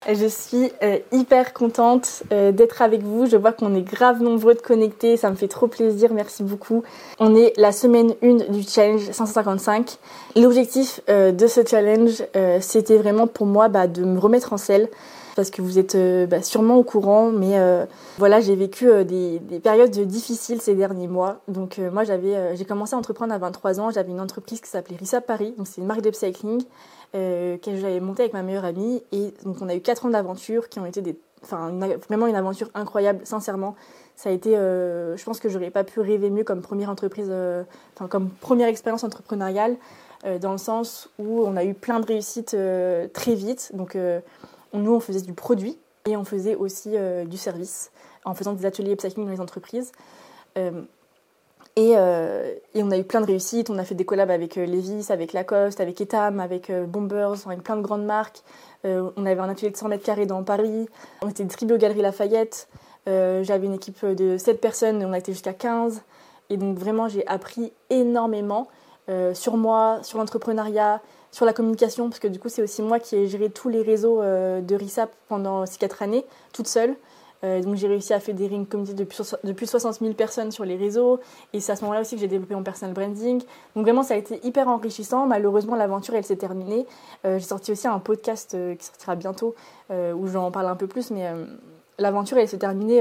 Je suis hyper contente d'être avec vous. Je vois qu'on est grave nombreux de connectés. Ça me fait trop plaisir. Merci beaucoup. On est la semaine 1 du challenge 555. L'objectif de ce challenge, c'était vraiment pour moi de me remettre en selle. Parce que vous êtes sûrement au courant, mais voilà, j'ai vécu des périodes difficiles ces derniers mois. Donc moi, j'ai commencé à entreprendre à 23 ans. J'avais une entreprise qui s'appelait Risap Paris, donc c'est une marque d'upcycling que j'avais montée avec ma meilleure amie. Et donc on a eu 4 ans d'aventure qui ont été vraiment une aventure incroyable, sincèrement. Ça a été, je pense que j'aurais pas pu rêver mieux comme première entreprise, comme première expérience entrepreneuriale, dans le sens où on a eu plein de réussites très vite. Donc nous, on faisait du produit et on faisait aussi du service en faisant des ateliers upcycling dans les entreprises. Et on a eu plein de réussites. On a fait des collabs avec Levi's, avec Lacoste, avec Etam, avec Bombers, avec plein de grandes marques. On avait un atelier de 100 mètres carrés dans Paris. On était distribués aux Galeries Lafayette. J'avais une équipe de 7 personnes et on a été jusqu'à 15. Et donc vraiment, j'ai appris énormément sur moi, sur l'entrepreneuriat, sur la communication, parce que du coup, c'est aussi moi qui ai géré tous les réseaux de Risap pendant ces 4 années, toute seule. Donc j'ai réussi à fédérer une communauté de plus de 60 000 personnes sur les réseaux, et c'est à ce moment-là aussi que j'ai développé mon personal branding. Donc vraiment, ça a été hyper enrichissant. Malheureusement, l'aventure, elle s'est terminée. J'ai sorti aussi un podcast qui sortira bientôt, où j'en parle un peu plus, mais l'aventure, elle s'est terminée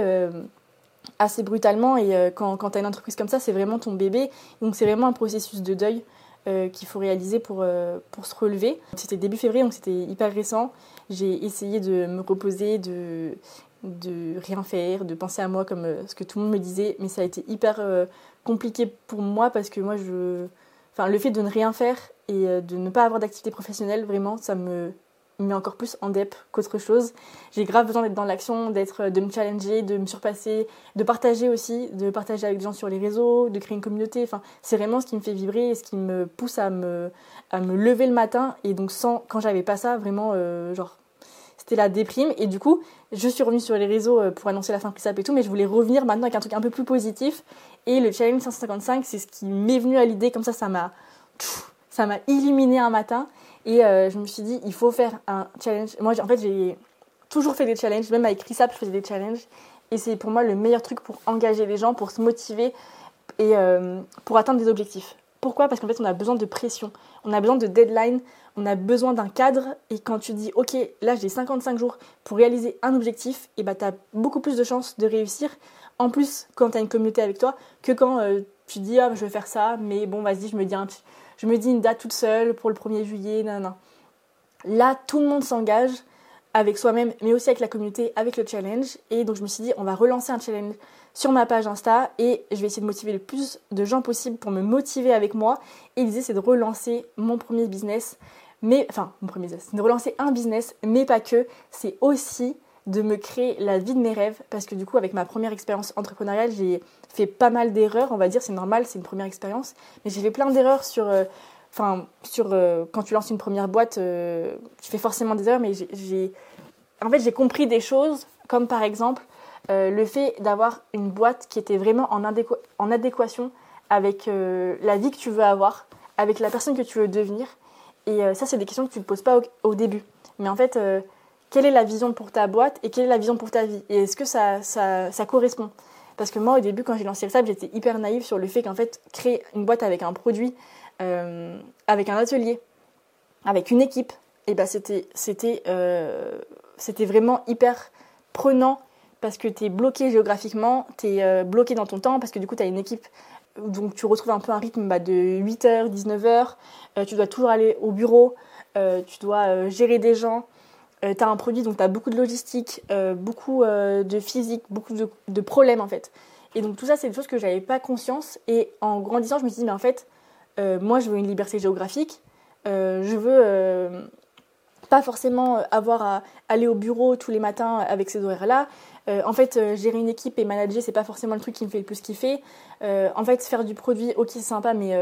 assez brutalement, et quand tu as une entreprise comme ça, c'est vraiment ton bébé. Donc c'est vraiment un processus de deuil qu'il faut réaliser pour se relever. C'était début février, donc c'était hyper récent. J'ai essayé de me reposer, de rien faire, de penser à moi comme ce que tout le monde me disait, mais ça a été hyper compliqué pour moi, parce que moi, le fait de ne rien faire et de ne pas avoir d'activité professionnelle, vraiment, ça me met encore plus en dep qu'autre chose. J'ai grave besoin d'être dans l'action, de me challenger, de me surpasser, de partager aussi, de partager avec des gens sur les réseaux, de créer une communauté. Enfin, c'est vraiment ce qui me fait vibrer et ce qui me pousse à me lever le matin. Et donc quand j'avais pas ça, vraiment, c'était la déprime. Et du coup, je suis revenue sur les réseaux pour annoncer la fin de Risap et tout, mais je voulais revenir maintenant avec un truc un peu plus positif. Et le challenge 555, c'est ce qui m'est venu à l'idée. Comme ça m'a illuminé un matin. Et je me suis dit, il faut faire un challenge. Moi, en fait, j'ai toujours fait des challenges. Même avec Risap, je faisais des challenges. Et c'est pour moi le meilleur truc pour engager les gens, pour se motiver et pour atteindre des objectifs. Pourquoi ? Parce qu'en fait, on a besoin de pression. On a besoin de deadline. On a besoin d'un cadre. Et quand tu dis, OK, là, j'ai 55 jours pour réaliser un objectif, et tu as beaucoup plus de chances de réussir. En plus, quand tu as une communauté avec toi, que quand tu dis, je vais faire ça, mais bon, vas-y, je me dis une date toute seule pour le 1er juillet, non. Là, tout le monde s'engage avec soi-même, mais aussi avec la communauté, avec le challenge. Et donc, je me suis dit, on va relancer un challenge sur ma page Insta et je vais essayer de motiver le plus de gens possible pour me motiver avec moi. Et l'idée, c'est de relancer mon premier business. C'est de relancer un business, mais pas que. C'est aussi de me créer la vie de mes rêves, parce que du coup, avec ma première expérience entrepreneuriale, j'ai fait pas mal d'erreurs, on va dire, c'est normal, c'est une première expérience, mais j'ai fait plein d'erreurs quand tu lances une première boîte, tu fais forcément des erreurs, mais j'ai compris des choses, comme par exemple le fait d'avoir une boîte qui était vraiment en adéquation avec la vie que tu veux avoir, avec la personne que tu veux devenir. Et ça, c'est des questions que tu ne te poses pas au début. Mais en fait, quelle est la vision pour ta boîte et quelle est la vision pour ta vie ? Et est-ce que ça correspond ? Parce que moi, au début, quand j'ai lancé Risap, j'étais hyper naïve sur le fait qu'en fait, créer une boîte avec un produit, avec un atelier, avec une équipe, et c'était vraiment hyper prenant, parce que tu es bloqué géographiquement, tu es bloqué dans ton temps, parce que du coup, tu as une équipe. Donc tu retrouves un peu un rythme de 8h, 19h, tu dois toujours aller au bureau, tu dois gérer des gens, tu as un produit, donc tu as beaucoup de logistique, beaucoup de physique, beaucoup de problèmes en fait. Et donc tout ça, c'est des choses que j'avais pas conscience, et en grandissant, je me suis dit, mais en fait, moi je veux une liberté géographique, je veux pas forcément avoir à aller au bureau tous les matins avec ces horaires-là. En fait, gérer une équipe et manager, c'est pas forcément le truc qui me fait le plus kiffer. En fait, faire du produit, ok, c'est sympa, mais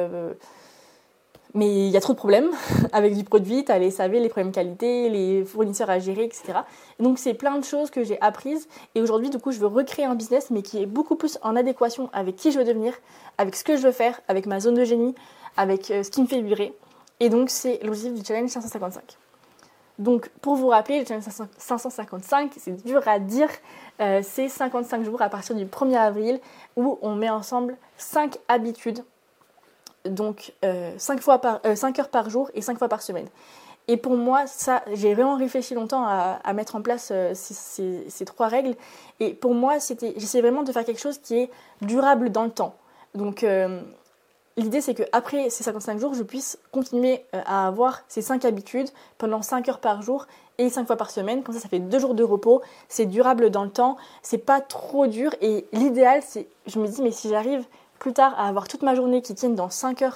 il y a trop de problèmes avec du produit. T'as les SAV, les problèmes qualité, les fournisseurs à gérer, etc. Et donc, c'est plein de choses que j'ai apprises. Et aujourd'hui, du coup, je veux recréer un business, mais qui est beaucoup plus en adéquation avec qui je veux devenir, avec ce que je veux faire, avec ma zone de génie, avec ce qui me fait vibrer. Et donc, c'est l'objectif du challenge 555. Donc pour vous rappeler, le challenge 555, c'est dur à dire, c'est 55 jours à partir du 1er avril où on met ensemble 5 habitudes, donc 5 heures par jour et 5 fois par semaine. Et pour moi, ça, j'ai vraiment réfléchi longtemps à mettre en place ces 3 règles. Et pour moi, j'essayais vraiment de faire quelque chose qui est durable dans le temps. Donc l'idée, c'est qu'après ces 55 jours, je puisse continuer à avoir ces 5 habitudes pendant 5 heures par jour et 5 fois par semaine. Comme ça fait 2 jours de repos. C'est durable dans le temps. C'est pas trop dur. Et l'idéal, je me dis, mais si j'arrive plus tard à avoir toute ma journée qui tienne dans 5 heures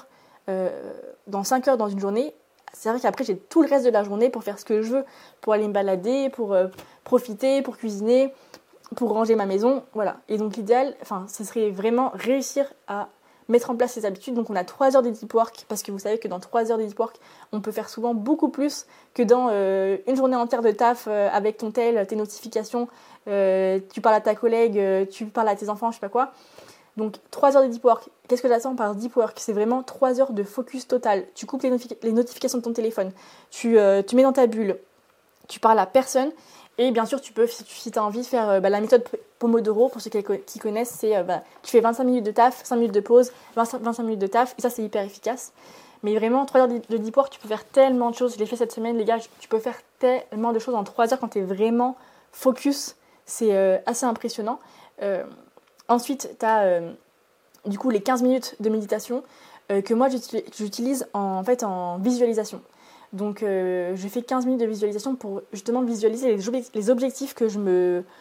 dans une journée, c'est vrai qu'après, j'ai tout le reste de la journée pour faire ce que je veux, pour aller me balader, pour profiter, pour cuisiner, pour ranger ma maison, voilà. Et donc l'idéal, ce serait vraiment réussir à mettre en place ces habitudes. Donc on a 3 heures de deep work, parce que vous savez que dans 3 heures de deep work, on peut faire souvent beaucoup plus que dans une journée entière de taf avec ton tel, tes notifications, tu parles à ta collègue, tu parles à tes enfants, je sais pas quoi. Donc 3 heures de deep work. Qu'est-ce que j'attends par deep work ? C'est vraiment 3 heures de focus total. Tu coupes les notifications de ton téléphone, tu mets dans ta bulle, tu parles à personne. Et bien sûr, tu peux, si tu as envie, faire la méthode Pomodoro. Pour ceux qui connaissent, c'est tu fais 25 minutes de taf, 5 minutes de pause, 25 minutes de taf. Et ça, c'est hyper efficace. Mais vraiment, 3 heures de deep work, tu peux faire tellement de choses. Je l'ai fait cette semaine, les gars. Tu peux faire tellement de choses en 3 heures quand tu es vraiment focus. C'est assez impressionnant. Ensuite, tu as du coup les 15 minutes de méditation que moi j'utilise en visualisation. Donc je fais 15 minutes de visualisation pour justement visualiser les objectifs que je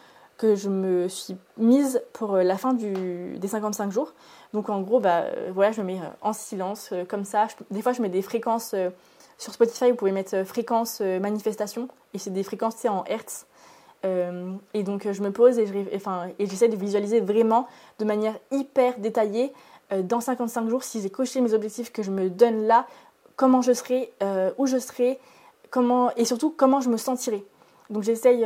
me suis mise pour la fin des 55 jours. Donc en gros, je me mets en silence comme ça. Des fois, je mets des fréquences sur Spotify. Vous pouvez mettre fréquence manifestation et c'est des fréquences en hertz. Et donc je me pose et j'essaie de visualiser vraiment de manière hyper détaillée dans 55 jours si j'ai coché mes objectifs que je me donne là, comment je serai, où je serai, et surtout comment je me sentirai. Donc j'essaye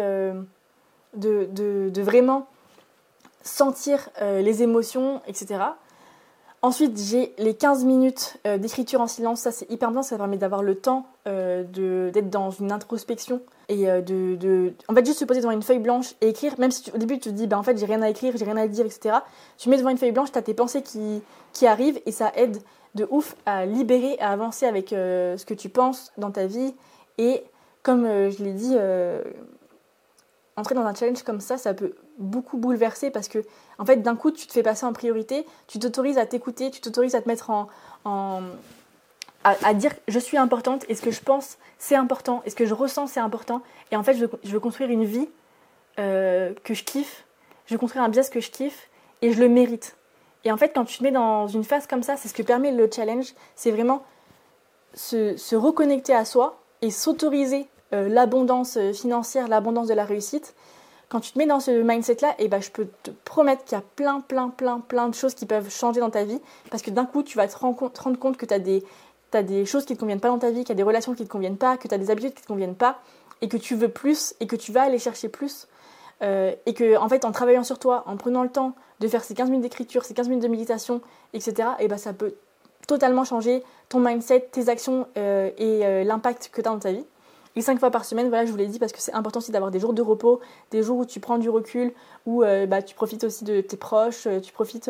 de vraiment sentir les émotions, etc. Ensuite, j'ai les 15 minutes d'écriture en silence. Ça, c'est hyper bien. Ça permet d'avoir le temps d'être dans une introspection et en fait, juste se poser devant une feuille blanche et écrire. Même si au début, tu te dis, en fait, j'ai rien à écrire, j'ai rien à dire, etc. Tu mets devant une feuille blanche, tu as tes pensées qui arrivent et ça aide de ouf à libérer, à avancer avec ce que tu penses dans ta vie. Et comme je l'ai dit, entrer dans un challenge comme ça peut beaucoup bouleverser parce que en fait d'un coup tu te fais passer en priorité, tu t'autorises à t'écouter, tu t'autorises à te mettre à dire je suis importante et ce que je pense c'est important et ce que je ressens c'est important et en fait je veux construire une vie que je kiffe, je veux construire un business que je kiffe et je le mérite. Et en fait quand tu te mets dans une phase comme ça, c'est ce que permet le challenge, c'est vraiment se reconnecter à soi et s'autoriser l'abondance financière, l'abondance de la réussite. Quand tu te mets dans ce mindset-là, je peux te promettre qu'il y a plein de choses qui peuvent changer dans ta vie parce que d'un coup, tu vas te rendre compte que tu as des choses qui ne te conviennent pas dans ta vie, qu'il y a des relations qui ne te conviennent pas, que tu as des habitudes qui ne te conviennent pas et que tu veux plus et que tu vas aller chercher plus et que en fait, en travaillant sur toi, en prenant le temps de faire ces 15 minutes d'écriture, ces 15 minutes de méditation, etc., ça peut totalement changer ton mindset, tes actions et l'impact que tu as dans ta vie. Et 5 fois par semaine, voilà, je vous l'ai dit parce que c'est important aussi d'avoir des jours de repos, des jours où tu prends du recul, où tu profites aussi de tes proches, tu profites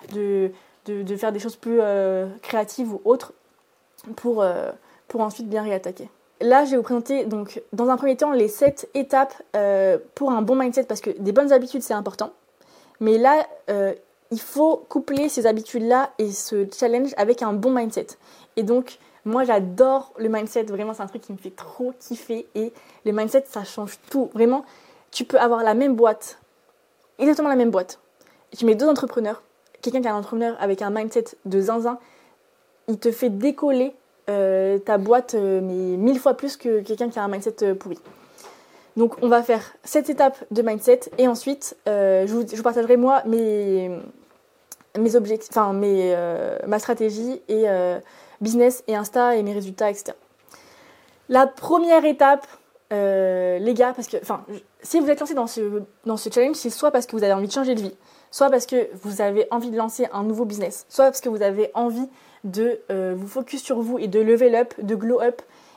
de faire des choses plus créatives ou autres pour ensuite bien réattaquer. Là, je vais vous présenter donc dans un premier temps les 7 étapes pour un bon mindset parce que des bonnes habitudes, c'est important. Mais là, il faut coupler ces habitudes-là et ce challenge avec un bon mindset. Et donc, moi, j'adore le mindset. Vraiment, c'est un truc qui me fait trop kiffer. Et le mindset, ça change tout. Vraiment, tu peux avoir la même boîte, exactement la même boîte. Et tu mets 2 entrepreneurs. Quelqu'un qui est un entrepreneur avec un mindset de zinzin, il te fait décoller ta boîte mais 1000 fois plus que quelqu'un qui a un mindset pourri. Donc, on va faire 7 étapes de mindset. Et ensuite, je vous partagerai moi mes objectifs, ma stratégie et business et Insta et mes résultats, etc. La première étape, les gars, parce que si vous êtes lancé dans ce challenge, c'est soit parce que vous avez envie de changer de vie, soit parce que vous avez envie de lancer un nouveau business, soit parce que vous avez envie de vous focus sur vous et de level up, de glow up.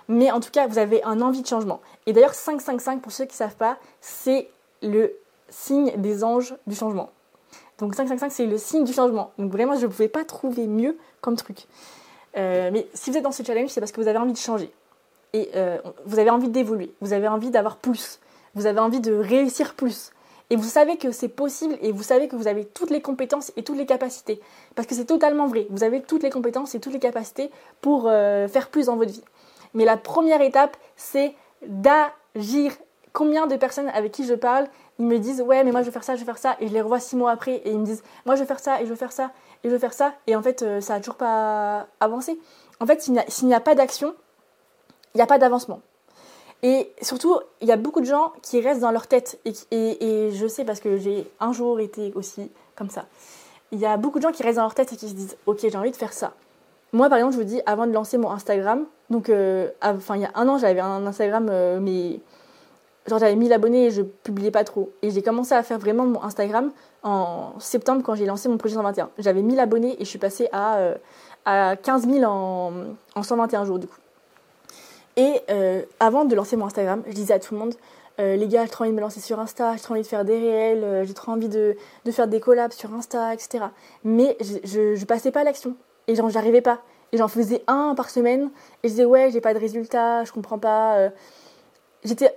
Mais en tout cas, vous avez un envie de changement. Et d'ailleurs, 5-5-5, pour ceux qui ne savent pas, c'est le signe des anges du changement. Donc 5-5-5, c'est le signe du changement. Donc vraiment, je ne pouvais pas trouver mieux comme truc. Mais si vous êtes dans ce challenge, c'est parce que vous avez envie de changer. Et vous avez envie d'évoluer. Vous avez envie d'avoir plus. Vous avez envie de réussir plus. Et vous savez que c'est possible et vous savez que vous avez toutes les compétences et toutes les capacités. Parce que c'est totalement vrai. Vous avez toutes les compétences et toutes les capacités pour faire plus dans votre vie. Mais la première étape, c'est d'agir. Combien de personnes avec qui je parle, ils me disent « Ouais, mais moi je veux faire ça, je veux faire ça » et je les revois 6 mois après et ils me disent « Moi je veux faire ça et je veux faire ça et je veux faire ça » et en fait, ça n'a toujours pas avancé. En fait, s'il n'y a pas d'action, il n'y a pas d'avancement. Et surtout, il y a beaucoup de gens qui restent dans leur tête. Et je sais parce que j'ai un jour été aussi comme ça. Il y a beaucoup de gens qui restent dans leur tête et qui se disent « Ok, j'ai envie de faire ça ». Moi, par exemple, je vous dis, avant de lancer mon Instagram, donc il y a un an, j'avais un Instagram, mais genre j'avais 1000 abonnés et je publiais pas trop. Et j'ai commencé à faire vraiment mon Instagram en septembre quand j'ai lancé mon projet 121. J'avais 1000 abonnés et je suis passée à 15 000 en 121 jours du coup. Et avant de lancer mon Instagram, je disais à tout le monde les gars, j'ai trop envie de me lancer sur Insta, j'ai trop envie de faire des réels, j'ai trop envie de faire des collabs sur Insta, etc. Mais je passais pas à l'action. Et genre, j'arrivais pas. Et j'en faisais un par semaine. Et je disais, ouais, j'ai pas de résultats, je comprends pas. J'étais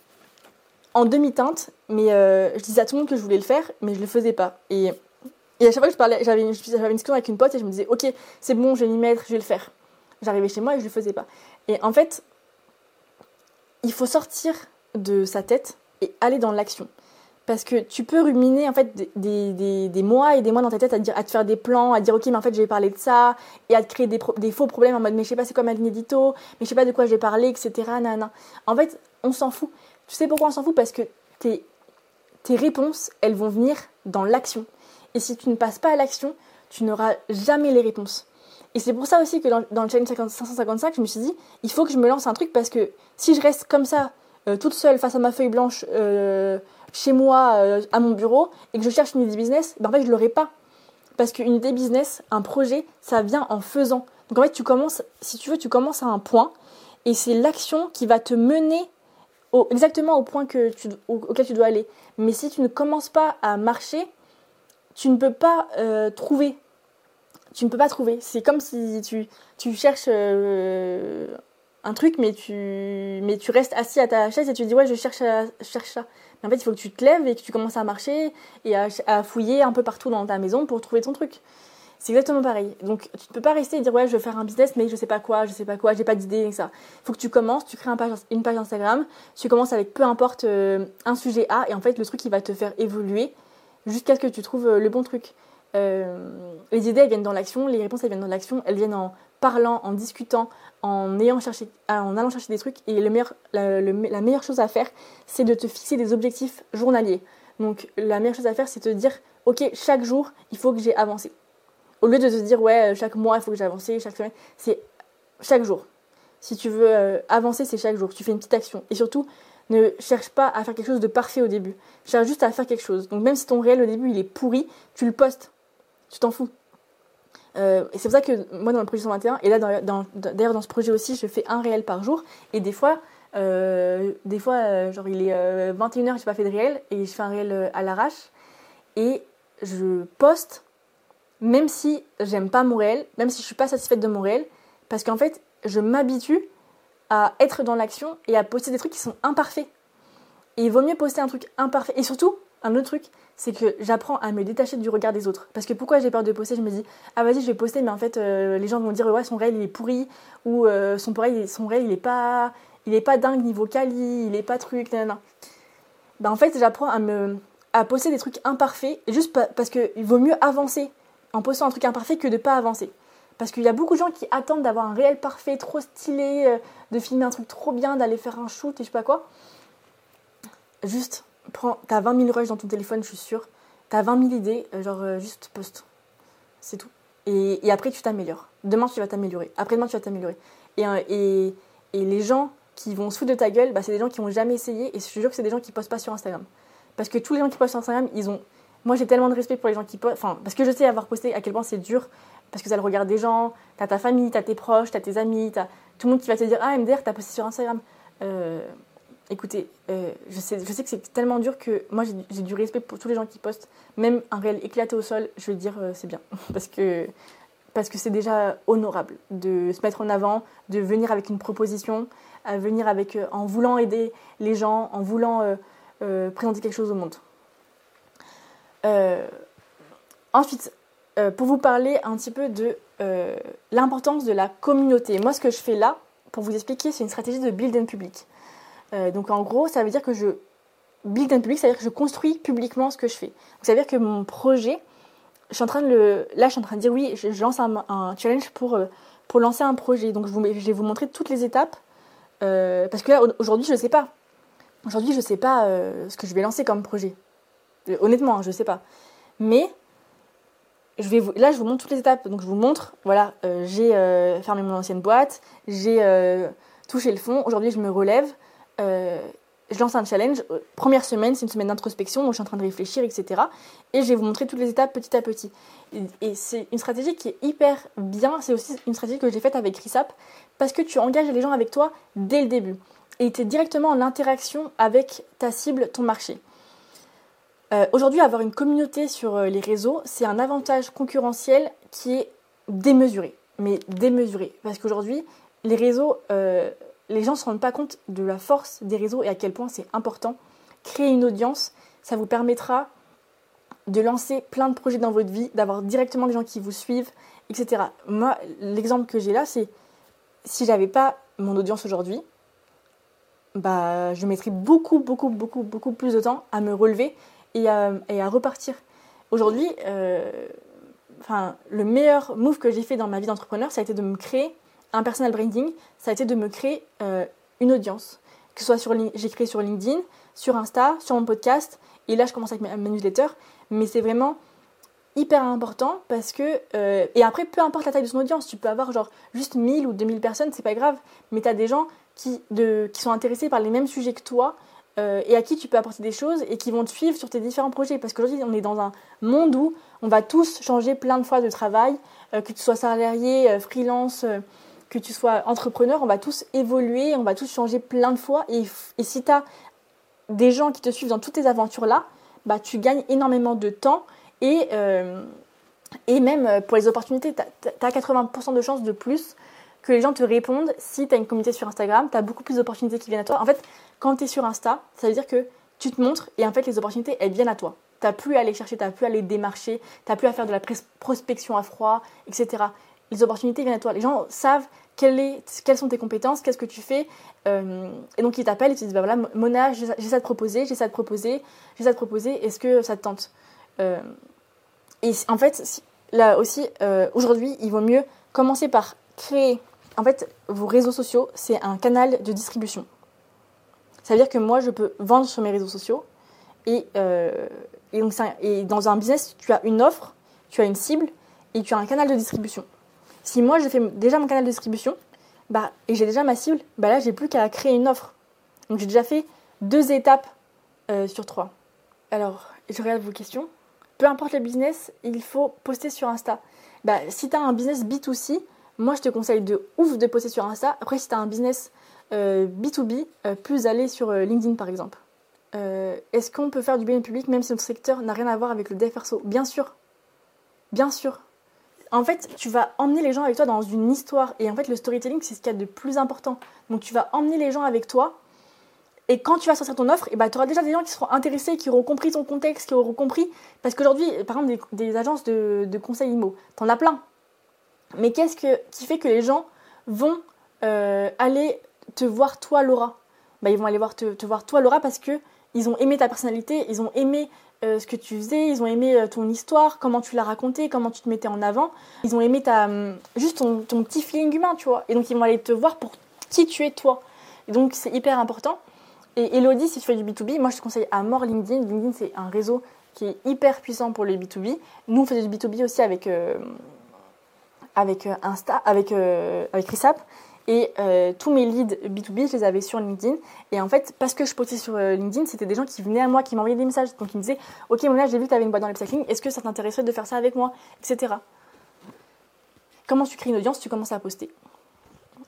en demi-teinte, mais je disais à tout le monde que je voulais le faire, mais je le faisais pas. Et à chaque fois que je parlais, j'avais une discussion avec une pote et je me disais, ok, c'est bon, je vais m'y mettre, je vais le faire. J'arrivais chez moi et je le faisais pas. Et en fait, il faut sortir de sa tête et aller dans l'action. Parce que tu peux ruminer en fait des mois et des mois dans ta tête à te faire des plans, à dire ok mais en fait je vais parler de ça, et à te créer des faux problèmes en mode mais je sais pas c'est quoi ma ligne édito, mais je sais pas de quoi je vais parler, etc. Nanana. En fait on s'en fout. Tu sais pourquoi on s'en fout? Parce que tes réponses elles vont venir dans l'action. Et si tu ne passes pas à l'action, tu n'auras jamais les réponses. Et c'est pour ça aussi que dans le challenge 555, je me suis dit il faut que je me lance un truc parce que si je reste comme ça toute seule face à ma feuille blanche chez moi, à mon bureau, et que je cherche une idée business, ben en fait, je ne l'aurai pas. Parce qu'une idée business, un projet, ça vient en faisant. Donc en fait, tu commences à un point, et c'est l'action qui va te mener exactement au point auquel tu dois aller. Mais si tu ne commences pas à marcher, tu ne peux pas trouver. Tu ne peux pas trouver. C'est comme si tu cherches un truc, mais tu restes assis à ta chaise et tu dis ouais, je cherche ça. Mais en fait, il faut que tu te lèves et que tu commences à marcher et à fouiller un peu partout dans ta maison pour trouver ton truc. C'est exactement pareil. Donc, tu ne peux pas rester et dire ouais, je veux faire un business, mais je sais pas quoi, j'ai pas d'idée, et ça. Il faut que tu commences, tu crées une page Instagram, tu commences avec peu importe un sujet A, et en fait, le truc, il va te faire évoluer jusqu'à ce que tu trouves le bon truc. Les idées, elles viennent dans l'action, les réponses, elles viennent dans l'action, elles viennent en parlant, en discutant, en allant chercher des trucs. Et la meilleure chose à faire, c'est de te fixer des objectifs journaliers. Donc la meilleure chose à faire, c'est de te dire, ok, chaque jour, il faut que j'ai avancé. Au lieu de te dire, ouais, chaque mois, il faut que j'ai avancé, chaque semaine, c'est chaque jour. Si tu veux avancer, c'est chaque jour. Tu fais une petite action. Et surtout, ne cherche pas à faire quelque chose de parfait au début. Cherche juste à faire quelque chose. Donc même si ton réel au début, il est pourri, tu le postes. Tu t'en fous. Et c'est pour ça que moi dans le projet 121, et là d'ailleurs dans ce projet aussi, je fais un réel par jour. Et des fois genre il est 21h, j'ai pas fait de réel, et je fais un réel à l'arrache. Et je poste, même si j'aime pas mon réel, même si je suis pas satisfaite de mon réel, parce qu'en fait, je m'habitue à être dans l'action et à poster des trucs qui sont imparfaits. Et il vaut mieux poster un truc imparfait. Et surtout, un autre truc, c'est que j'apprends à me détacher du regard des autres. Parce que pourquoi j'ai peur de poster? Je me dis, ah vas-y, je vais poster, mais en fait, les gens vont dire, ouais, son réel, il est pourri, ou son réel, il est pas dingue niveau quali, il est pas truc, nanana. Ben, en fait, j'apprends à poster des trucs imparfaits, juste parce qu'il vaut mieux avancer en postant un truc imparfait que de pas avancer. Parce qu'il y a beaucoup de gens qui attendent d'avoir un réel parfait, trop stylé, de filmer un truc trop bien, d'aller faire un shoot et je sais pas quoi. Juste, t'as 20 000 rushs dans ton téléphone, je suis sûre. T'as 20 000 idées, juste poste. C'est tout. Et après, tu t'améliores. Demain, tu vas t'améliorer. Après-demain, tu vas t'améliorer. Et les gens qui vont se foutre de ta gueule, bah, c'est des gens qui n'ont jamais essayé. Et je te jure que c'est des gens qui postent pas sur Instagram. Parce que tous les gens qui postent sur Instagram, moi, j'ai tellement de respect pour les gens qui postent. Enfin, parce que je sais avoir posté à quel point c'est dur. Parce que ça le regarde des gens. T'as ta famille, t'as tes proches, t'as tes amis, Tout le monde qui va te dire « Ah, MDR, t'as posté sur Instagram. » Écoutez, je sais que c'est tellement dur que moi, j'ai du respect pour tous les gens qui postent. Même un réel éclaté au sol, je veux dire, c'est bien. Parce que c'est déjà honorable de se mettre en avant, de venir avec une proposition, à venir avec, en voulant aider les gens, en voulant présenter quelque chose au monde. Ensuite, pour vous parler un petit peu de l'importance de la communauté. Moi, ce que je fais là, pour vous expliquer, c'est une stratégie de build and public. Donc en gros, ça veut dire que build and public, ça veut dire que je construis publiquement ce que je fais. Donc, ça veut dire que mon projet, je suis en train de dire oui, je lance un challenge pour lancer un projet. Donc je vais vous montrer toutes les étapes. Parce que là, aujourd'hui, je ne sais pas. Aujourd'hui, je ne sais pas ce que je vais lancer comme projet. Honnêtement, je ne sais pas. Mais là, je vous montre toutes les étapes. Donc je vous montre, voilà, j'ai fermé mon ancienne boîte, j'ai touché le fond. Aujourd'hui, je me relève. Je lance un challenge. Première semaine, c'est une semaine d'introspection, donc je suis en train de réfléchir, etc. Et je vais vous montrer toutes les étapes petit à petit. Et c'est une stratégie qui est hyper bien. C'est aussi une stratégie que j'ai faite avec Risap, parce que tu engages les gens avec toi dès le début. Et tu es directement en interaction avec ta cible, ton marché. Aujourd'hui, avoir une communauté sur les réseaux, c'est un avantage concurrentiel qui est démesuré. Mais démesuré. Parce qu'aujourd'hui, les réseaux... les gens ne se rendent pas compte de la force des réseaux et à quel point c'est important. Créer une audience, ça vous permettra de lancer plein de projets dans votre vie, d'avoir directement des gens qui vous suivent, etc. Moi, l'exemple que j'ai là, c'est si j'avais pas mon audience aujourd'hui, je mettrais beaucoup plus de temps à me relever et à repartir. Aujourd'hui, le meilleur move que j'ai fait dans ma vie d'entrepreneur, ça a été de me créer un personal branding, ça a été de me créer une audience. Que ce soit j'ai créé sur LinkedIn, sur Insta, sur mon podcast, et là je commence avec ma newsletter, mais c'est vraiment hyper important parce que... et après, peu importe la taille de son audience, tu peux avoir genre juste 1000 ou 2000 personnes, c'est pas grave, mais tu as des gens qui sont intéressés par les mêmes sujets que toi, et à qui tu peux apporter des choses et qui vont te suivre sur tes différents projets. Parce qu'aujourd'hui, on est dans un monde où on va tous changer plein de fois de travail, que tu sois salarié, freelance... que tu sois entrepreneur, on va tous évoluer, on va tous changer plein de fois. Et si tu as des gens qui te suivent dans toutes tes aventures-là, tu gagnes énormément de temps. Et même pour les opportunités, tu as 80% de chances de plus que les gens te répondent. Si tu as une communauté sur Instagram, tu as beaucoup plus d'opportunités qui viennent à toi. En fait, quand tu es sur Insta, ça veut dire que tu te montres et en fait, les opportunités, elles viennent à toi. Tu n'as plus à aller chercher, tu n'as plus à aller démarcher, tu n'as plus à faire de la prospection à froid, etc. Les opportunités viennent à toi. Les gens savent quelles sont tes compétences, qu'est-ce que tu fais. Et donc, ils t'appellent et te disent, voilà, Mona, j'ai ça à te proposer, est-ce que ça te tente Et en fait, là aussi, aujourd'hui, il vaut mieux commencer par créer... En fait, vos réseaux sociaux, c'est un canal de distribution. Ça veut dire que moi, je peux vendre sur mes réseaux sociaux. Et dans un business, tu as une offre, tu as une cible et tu as un canal de distribution. Si moi, je fais déjà mon canal de distribution et j'ai déjà ma cible, là, j'ai plus qu'à créer une offre. Donc, j'ai déjà fait 2 étapes sur 3. Alors, je regarde vos questions. Peu importe le business, il faut poster sur Insta. Si tu as un business B2C, moi, je te conseille de ouf de poster sur Insta. Après, si tu as un business B2B, plus aller sur LinkedIn, par exemple. Est-ce qu'on peut faire du bien public même si notre secteur n'a rien à voir avec le dev perso ? Bien sûr. Bien sûr. En fait, tu vas emmener les gens avec toi dans une histoire. Et en fait, le storytelling, c'est ce qu'il y a de plus important. Donc, tu vas emmener les gens avec toi. Et quand tu vas sortir ton offre, tu auras déjà des gens qui seront intéressés, qui auront compris ton contexte, qui auront compris. Parce qu'aujourd'hui, par exemple, des agences de conseils IMO, t'en as plein. Mais qu'est-ce qui fait que les gens vont aller te voir toi, Laura ? Ils vont aller te voir toi, Laura, parce qu'ils ont aimé ta personnalité, ils ont aimé ce que tu faisais, ils ont aimé ton histoire, comment tu l'as raconté, comment tu te mettais en avant. Ils ont aimé juste ton petit feeling humain, tu vois. Et donc, ils vont aller te voir pour qui tu es, toi. Et donc, c'est hyper important. Et Elodie, si tu fais du B2B, moi, je te conseille à mort LinkedIn. LinkedIn, c'est un réseau qui est hyper puissant pour le B2B. Nous, on faisait du B2B aussi avec Insta, avec Risap. Et tous mes leads B2B, je les avais sur LinkedIn. Et en fait, parce que je postais sur LinkedIn, c'était des gens qui venaient à moi, qui m'envoyaient des messages. Donc ils me disaient, ok Mona, j'ai vu que tu avais une boîte dans l'upcycling, est-ce que ça t'intéresserait de faire ça avec moi, etc. Comment tu crées une audience ? Tu commences à poster.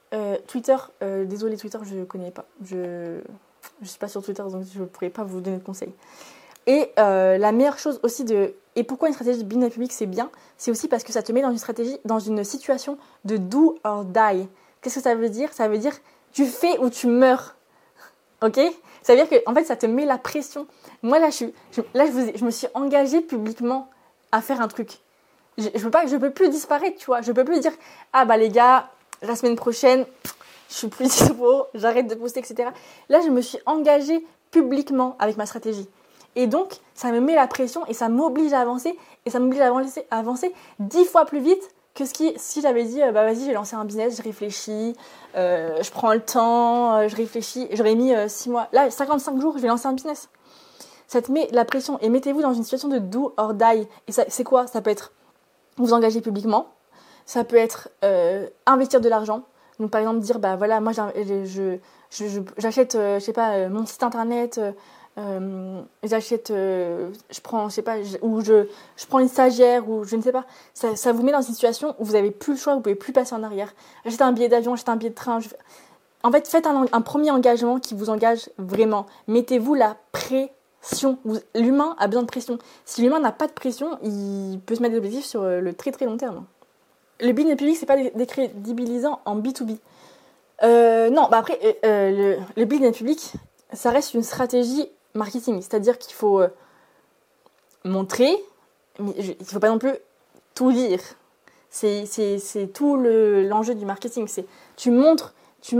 Twitter, désolé Twitter, je connais pas. Je suis pas sur Twitter, donc je pourrais pas vous donner de conseils. Et la meilleure chose aussi et pourquoi une stratégie de business public c'est bien, c'est aussi parce que ça te met dans une situation de do or die. Qu'est-ce que ça veut dire? Ça veut dire tu fais ou tu meurs. Ok? Ça veut dire que en fait ça te met la pression. Moi là je me suis engagée publiquement à faire un truc. Je peux plus disparaître, tu vois. Je peux plus dire ah bah les gars, la semaine prochaine je suis plus dispo, j'arrête de poster, etc. Là je me suis engagée publiquement avec ma stratégie. Et donc, ça me met la pression et ça m'oblige à avancer. Et ça m'oblige à avancer 10 fois plus vite que si j'avais dit, bah vas-y, je vais lancer un business, je réfléchis, je prends le temps, je réfléchis. J'aurais mis 6 mois. Là, 55 jours, je vais lancer un business. Ça te met la pression. Et mettez-vous dans une situation de do or die. Et ça, c'est quoi? Ça peut être vous engager publiquement. Ça peut être investir de l'argent. Donc, par exemple, dire, bah voilà, moi, j'achète, je sais pas, mon site internet... j'achète, je prends, je sais pas, ou je prends une stagiaire ou je ne sais pas. Ça vous met dans une situation où vous n'avez plus le choix, vous pouvez plus passer en arrière. Achetez un billet d'avion, achetez un billet de train. En fait, faites un premier engagement qui vous engage vraiment. Mettez-vous la pression. L'humain a besoin de pression. Si l'humain n'a pas de pression, il peut se mettre des objectifs sur le très très long terme. Le business public, c'est pas décrédibilisant en B2B. Non, bah après, le business public, ça reste une stratégie marketing, c'est-à-dire qu'il faut montrer, mais il ne faut pas non plus tout dire. C'est tout l'enjeu du marketing. Tu montres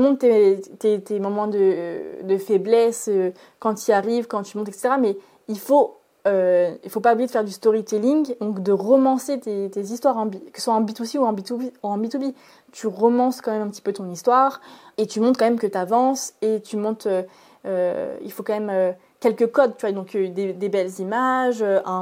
tes moments de faiblesse quand tu y arrives, quand tu montes, etc. Mais il faut pas oublier de faire du storytelling, donc de romancer tes histoires, que ce soit en B2C ou en B2B. Tu romances quand même un petit peu ton histoire et tu montres quand même que tu avances et tu montres... il faut quand même... quelques codes, tu vois, donc des belles images,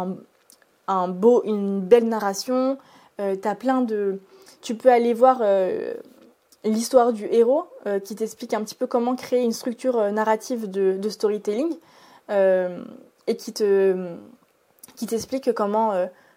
une belle narration. T'as plein de... Tu peux aller voir l'histoire du héros qui t'explique un petit peu comment créer une structure narrative de storytelling et qui t'explique comment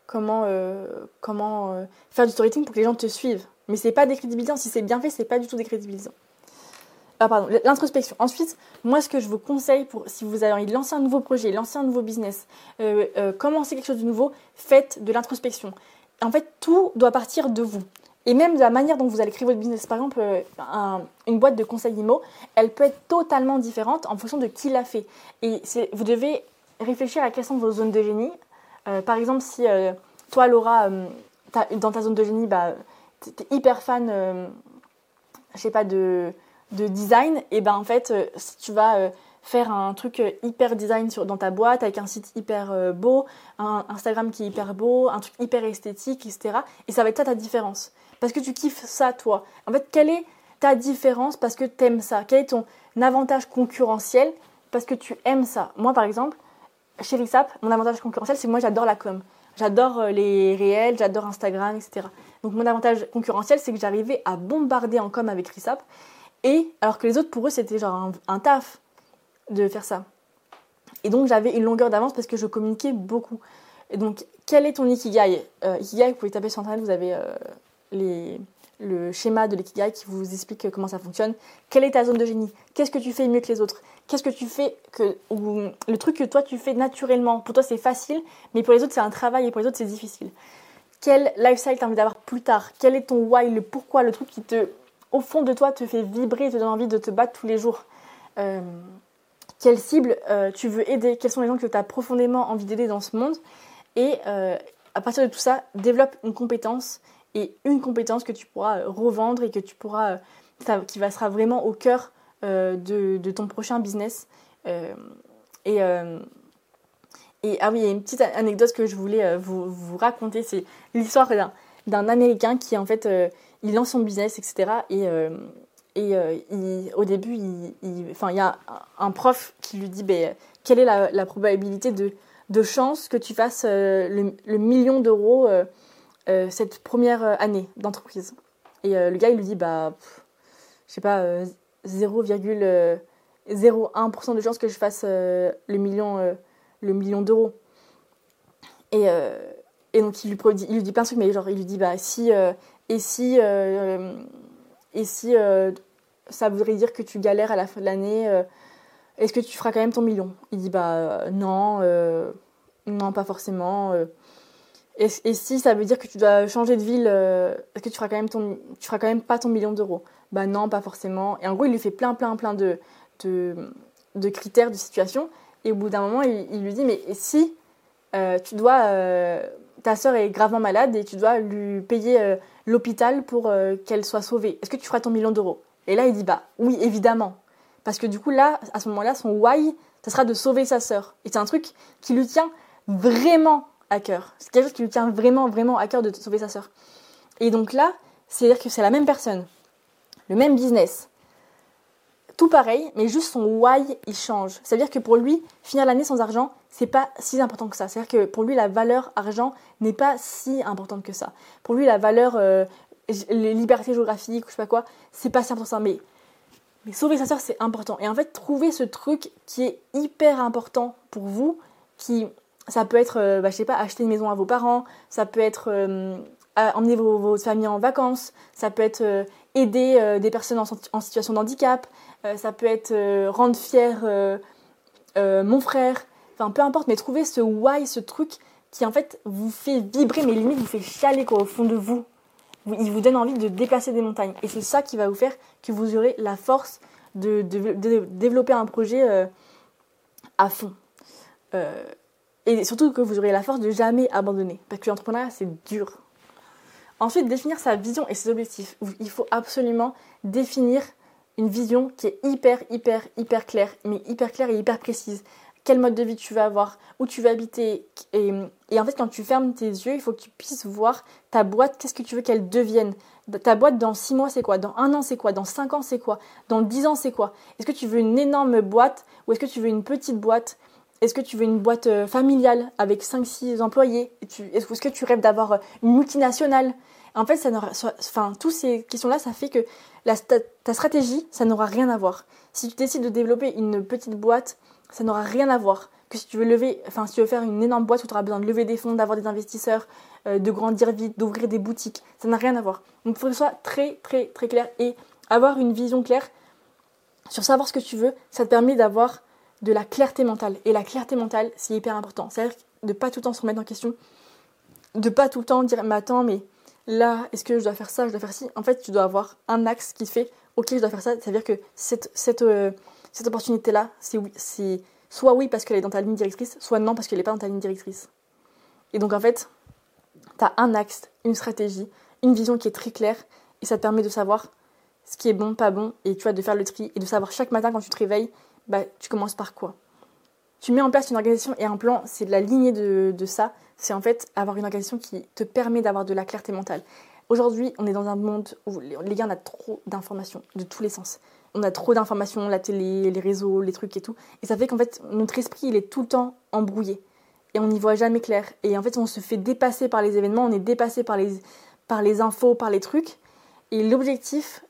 faire du storytelling pour que les gens te suivent. Mais c'est pas décrédibilisant. Si c'est bien fait, c'est pas du tout décrédibilisant. L'introspection. Ensuite, moi, ce que je vous conseille si vous avez envie de lancer un nouveau projet, lancer un nouveau business, commencer quelque chose de nouveau, faites de l'introspection. En fait, tout doit partir de vous. Et même de la manière dont vous allez créer votre business. Par exemple, une boîte de conseils IMO, elle peut être totalement différente en fonction de qui l'a fait. Et vous devez réfléchir à quelles sont vos zones de génie. Par exemple, si toi, Laura, dans ta zone de génie, bah, t'es hyper fan, je sais pas, de design, et ben en fait si tu vas faire un truc hyper design dans ta boîte avec un site hyper beau, un Instagram qui est hyper beau, un truc hyper esthétique, etc. Et ça va être ça ta différence. Parce que tu kiffes ça toi. En fait, quelle est ta différence parce que t'aimes ça? Quel est ton avantage concurrentiel parce que tu aimes ça? Moi par exemple, chez Rissap, mon avantage concurrentiel c'est que moi j'adore la com. J'adore les réels, j'adore Instagram, etc. Donc mon avantage concurrentiel c'est que j'arrivais à bombarder en com avec Rissap. Et alors que les autres, pour eux, c'était genre un taf de faire ça. Et donc, j'avais une longueur d'avance parce que je communiquais beaucoup. Et donc, quel est ton Ikigai? Ikigai, vous pouvez taper sur Internet, vous avez le schéma de l'Ikigai qui vous explique comment ça fonctionne. Quelle est ta zone de génie? Qu'est-ce que tu fais mieux que les autres? Qu'est-ce que tu fais le truc que toi, tu fais naturellement? Pour toi, c'est facile, mais pour les autres, c'est un travail et pour les autres, c'est difficile. Quel lifestyle tu as envie d'avoir plus tard? Quel est ton why, le pourquoi, le truc qui au fond de toi, te fait vibrer, te donne envie de te battre tous les jours. Quelle cible tu veux aider? Quels sont les gens que tu as profondément envie d'aider dans ce monde? Et à partir de tout ça, développe une compétence que tu pourras revendre et que tu pourras, qui sera vraiment au cœur de ton prochain business. Et ah oui, il y a une petite anecdote que je voulais vous raconter. C'est l'histoire d'un Américain qui en fait... il lance son business, etc. Au début, il y a un prof qui lui dit quelle est la probabilité de chance que tu fasses le 1 million d'euros cette première année d'entreprise. Et le gars, il lui dit, je sais pas, 0,01% de chance que je fasse le million d'euros. Et donc, il lui dit plein de trucs, mais genre, il lui dit, Et si ça voudrait dire que tu galères à la fin de l'année, est-ce que tu feras quand même ton million? Il dit non, non pas forcément. Et si ça veut dire que tu dois changer de ville, est-ce que tu feras quand même pas ton million d'euros? Non, pas forcément. Et en gros, il lui fait plein de critères, de situations. Et au bout d'un moment, il lui dit, mais si ta sœur est gravement malade et tu dois lui payer l'hôpital pour qu'elle soit sauvée, est-ce que tu feras ton million d'euros? Et là, il dit, oui, évidemment. Parce que du coup, là, à ce moment-là, son why, ça sera de sauver sa sœur. Et c'est un truc qui lui tient vraiment à cœur. C'est quelque chose qui lui tient vraiment, vraiment à cœur de sauver sa sœur. Et donc là, c'est-à-dire que c'est la même personne, le même business, tout pareil, mais juste son why, il change. C'est-à-dire que pour lui, finir l'année sans argent, c'est pas si important que ça. C'est-à-dire que pour lui, la valeur argent n'est pas si importante que ça. Pour lui, la valeur liberté géographique ou je sais pas quoi, c'est pas si important que ça. Mais sauver sa sœur, c'est important. Et en fait, trouver ce truc qui est hyper important pour vous, ça peut être, je sais pas, acheter une maison à vos parents, ça peut être emmener vos familles en vacances, ça peut être aider des personnes en situation de handicap, ça peut être rendre fier mon frère, enfin peu importe, mais trouver ce why, ce truc qui en fait vous fait vibrer, mais limite vous fait chialer quoi, au fond de vous. Il vous donne envie de déplacer des montagnes. Et c'est ça qui va vous faire que vous aurez la force de développer un projet à fond. Et surtout que vous aurez la force de jamais abandonner. Parce que l'entrepreneuriat, c'est dur. Ensuite, définir sa vision et ses objectifs. Il faut absolument définir une vision qui est hyper claire, mais hyper claire et hyper précise. Quel mode de vie tu vas avoir, où tu vas habiter. Et en fait, quand tu fermes tes yeux, il faut que tu puisses voir ta boîte, qu'est-ce que tu veux qu'elle devienne. Ta boîte, dans 6 mois, c'est quoi? Dans 1 an, c'est quoi? Dans 5 ans, c'est quoi? Dans 10 ans, c'est quoi? Est-ce que tu veux une énorme boîte ou est-ce que tu veux une petite boîte? Est-ce que tu veux une boîte familiale avec 5-6 employés? Est-ce que tu rêves d'avoir une multinationale? En fait, toutes ces questions-là, ça fait que ta stratégie, ça n'aura rien à voir. Si tu décides de développer une petite boîte, ça n'aura rien à voir que si tu veux faire une énorme boîte où tu auras besoin de lever des fonds, d'avoir des investisseurs, de grandir vite, d'ouvrir des boutiques. Ça n'a rien à voir. Donc il faut que ce soit très clair et avoir une vision claire sur savoir ce que tu veux, ça te permet d'avoir de la clarté mentale. Et la clarté mentale, c'est hyper important. C'est-à-dire de ne pas tout le temps se remettre en question, de ne pas tout le temps dire mais attends, mais là, est-ce que je dois faire ça, je dois faire ci? En fait, tu dois avoir un axe qui te fait ok, je dois faire ça. C'est-à-dire que cette opportunité-là, c'est soit oui parce qu'elle est dans ta ligne directrice, soit non parce qu'elle n'est pas dans ta ligne directrice. Et donc en fait, tu as un axe, une stratégie, une vision qui est très claire et ça te permet de savoir ce qui est bon, pas bon et tu vois, de faire le tri et de savoir chaque matin quand tu te réveilles, tu commences par quoi. Tu mets en place une organisation et un plan, c'est de la lignée de ça. C'est en fait avoir une organisation qui te permet d'avoir de la clarté mentale. Aujourd'hui, on est dans un monde où les gars, on a trop d'informations de tous les sens. On a trop d'informations, la télé, les réseaux, les trucs et tout. Et ça fait qu'en fait, notre esprit, il est tout le temps embrouillé. Et on n'y voit jamais clair. Et en fait, on se fait dépasser par les événements, on est dépassé par les infos, par les trucs. Et l'objectif,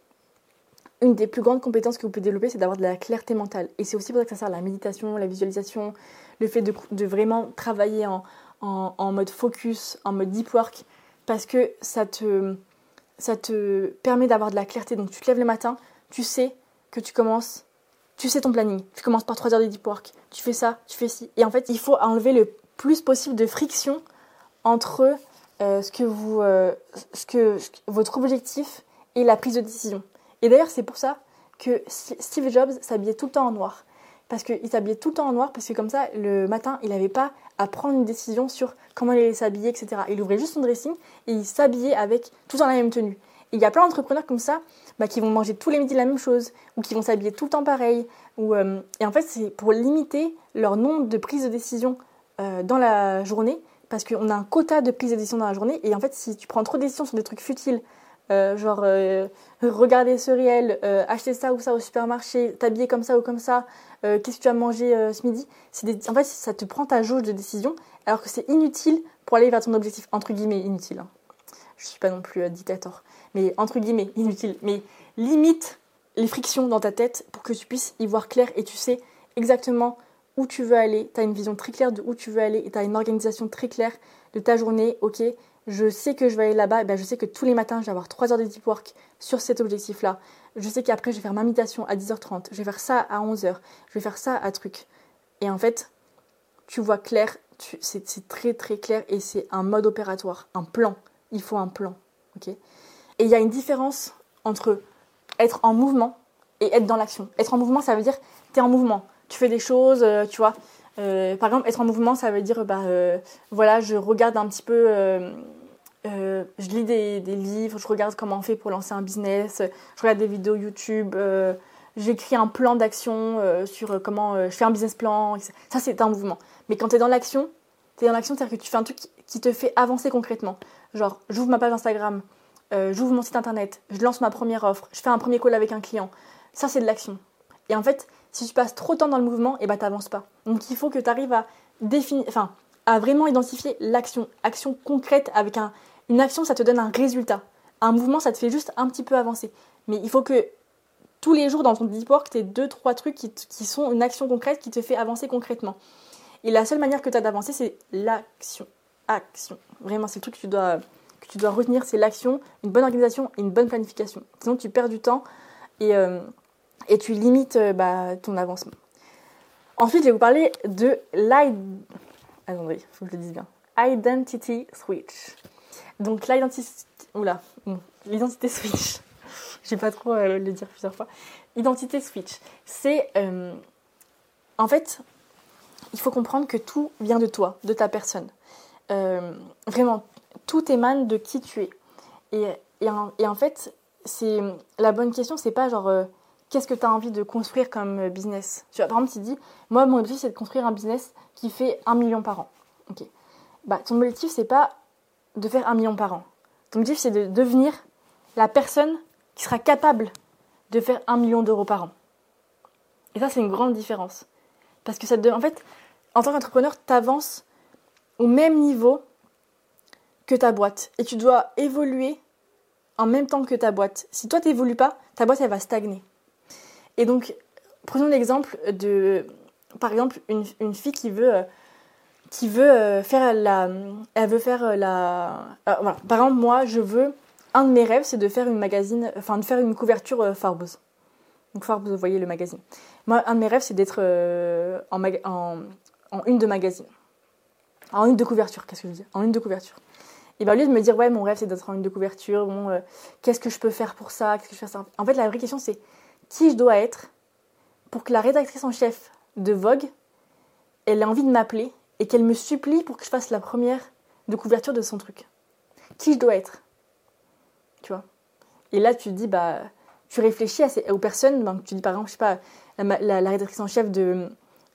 une des plus grandes compétences que vous pouvez développer, c'est d'avoir de la clarté mentale. Et c'est aussi pour ça que ça sert la méditation, la visualisation, le fait de vraiment travailler en mode focus, en mode deep work, parce que ça te permet d'avoir de la clarté. Donc tu te lèves le matin, tu sais que tu sais ton planning, tu commences par 3 heures de deep work, tu fais ça, tu fais ci. Et en fait, il faut enlever le plus possible de friction entre votre objectif et la prise de décision. Et d'ailleurs, c'est pour ça que Steve Jobs s'habillait tout le temps en noir. Parce qu'il s'habillait tout le temps en noir, parce que comme ça, le matin, il n'avait pas à prendre une décision sur comment il allait s'habiller, etc. Il ouvrait juste son dressing et il s'habillait avec tout dans la même tenue. Et il y a plein d'entrepreneurs comme ça qui vont manger tous les midis la même chose, ou qui vont s'habiller tout le temps pareil. Et en fait, c'est pour limiter leur nombre de prises de décision dans la journée, parce qu'on a un quota de prises de décision dans la journée. Et en fait, si tu prends trop de décisions sur des trucs futiles, regarder ce réel, acheter ça ou ça au supermarché, t'habiller comme ça ou comme ça, qu'est-ce que tu as mangé ce midi, en fait ça te prend ta jauge de décision alors que c'est inutile pour aller vers ton objectif, entre guillemets inutile. Je suis pas non plus dictateur, mais entre guillemets inutile, mais limite les frictions dans ta tête pour que tu puisses y voir clair et tu sais exactement où tu veux aller, tu as une vision très claire de où tu veux aller et tu as une organisation très claire de ta journée. Ok, je sais que je vais aller là-bas, je sais que tous les matins, je vais avoir 3 heures de deep work sur cet objectif-là. Je sais qu'après, je vais faire ma méditation à 10h30, je vais faire ça à 11h, je vais faire ça à truc. Et en fait, tu vois clair, c'est très très clair et c'est un mode opératoire, un plan. Il faut un plan, ok ? Et il y a une différence entre être en mouvement et être dans l'action. Être en mouvement, ça veut dire tu es en mouvement, tu fais des choses, tu vois. Par exemple, être en mouvement, ça veut dire, voilà, je regarde un petit peu, je lis des livres, je regarde comment on fait pour lancer un business, je regarde des vidéos YouTube, j'écris un plan d'action sur comment je fais un business plan. Ça, c'est un mouvement. Mais quand tu es dans l'action, c'est-à-dire que tu fais un truc qui te fait avancer concrètement. Genre, j'ouvre ma page Instagram, j'ouvre mon site internet, je lance ma première offre, je fais un premier call avec un client. Ça, c'est de l'action. Et en fait, si tu passes trop de temps dans le mouvement, t'avances pas. Donc il faut que tu arrives à à vraiment identifier l'action. Action concrète avec une action, ça te donne un résultat. Un mouvement, ça te fait juste un petit peu avancer. Mais il faut que tous les jours dans ton deep work, tu aies 2-3 trucs qui sont une action concrète qui te fait avancer concrètement. Et la seule manière que tu as d'avancer, c'est l'action. Action. Vraiment, c'est le truc que tu dois retenir, c'est l'action, une bonne organisation et une bonne planification. Sinon, tu perds du temps et tu limites ton avancement. Ensuite, je vais vous parler de attendez, il faut que je le dise bien. Identity switch. Donc l'identité switch. Je vais pas trop le dire plusieurs fois. Identité switch. C'est en fait, il faut comprendre que tout vient de toi, de ta personne. Vraiment, tout émane de qui tu es. Et en fait, c'est la bonne question, c'est pas genre qu'est-ce que tu as envie de construire comme business. Tu vois, par exemple, tu dis, moi, mon objectif, c'est de construire un business qui fait 1 million par an. Ok. Ton objectif, c'est pas de faire 1 million par an. Ton objectif, c'est de devenir la personne qui sera capable de faire 1 million d'euros par an. Et ça, c'est une grande différence. Parce que en fait, en tant qu'entrepreneur, tu avances au même niveau que ta boîte. Et tu dois évoluer en même temps que ta boîte. Si toi, tu n'évolues pas, ta boîte, elle va stagner. Et donc, prenons l'exemple de, par exemple, une fille qui veut faire voilà. Par exemple, moi, un de mes rêves, c'est de faire de faire une couverture Forbes. Donc Forbes, vous voyez le magazine. Moi, un de mes rêves, c'est d'être en une de magazine. En une de couverture, qu'est-ce que je dis ? En une de couverture. Et au lieu de me dire, ouais, mon rêve, c'est d'être en une de couverture, qu'est-ce que je peux faire pour ça ? Qu'est-ce que je fais ça ? En fait, la vraie question, c'est qui je dois être pour que la rédactrice en chef de Vogue, elle ait envie de m'appeler et qu'elle me supplie pour que je fasse la première de couverture de son truc. Qui je dois être ? Tu vois ? Et là, tu te dis, tu réfléchis aux personnes, tu dis par exemple, je sais pas, la rédactrice en chef de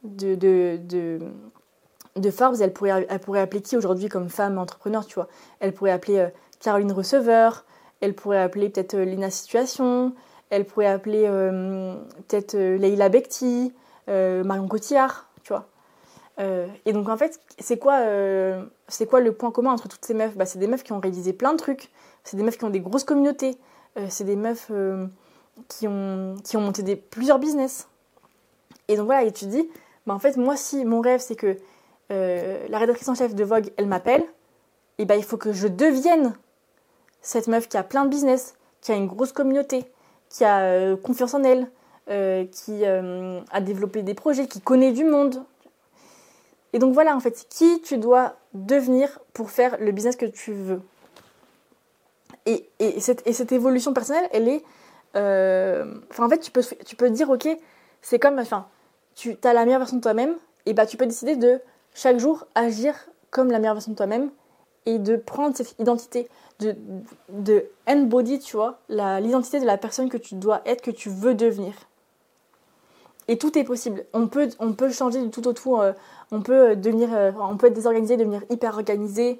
Forbes, elle pourrait appeler qui aujourd'hui comme femme entrepreneur, tu vois ? Elle pourrait appeler Caroline Receveur, elle pourrait appeler peut-être Lina Situation, elle pourrait appeler peut-être Leïla Bekti, Marion Cotillard, tu vois. Et donc en fait, c'est quoi le point commun entre toutes ces meufs ? C'est des meufs qui ont réalisé plein de trucs, c'est des meufs qui ont des grosses communautés, c'est des meufs qui ont monté plusieurs business. Et donc voilà, et tu te dis, en fait, moi, si mon rêve, c'est que la rédactrice en chef de Vogue, elle m'appelle, et il faut que je devienne cette meuf qui a plein de business, qui a une grosse communauté, qui a confiance en elle, qui a développé des projets, qui connaît du monde. Et donc voilà, en fait, qui tu dois devenir pour faire le business que tu veux. Et cette évolution personnelle, elle est... en fait, tu peux te dire, ok, c'est comme... tu as la meilleure version de toi-même, et tu peux décider de, chaque jour, agir comme la meilleure version de toi-même, et de prendre cette identité, de embody, tu vois, l'identité de la personne que tu dois être, que tu veux devenir. Et tout est possible. On peut changer du tout au tout. On peut être désorganisé, devenir hyper organisé.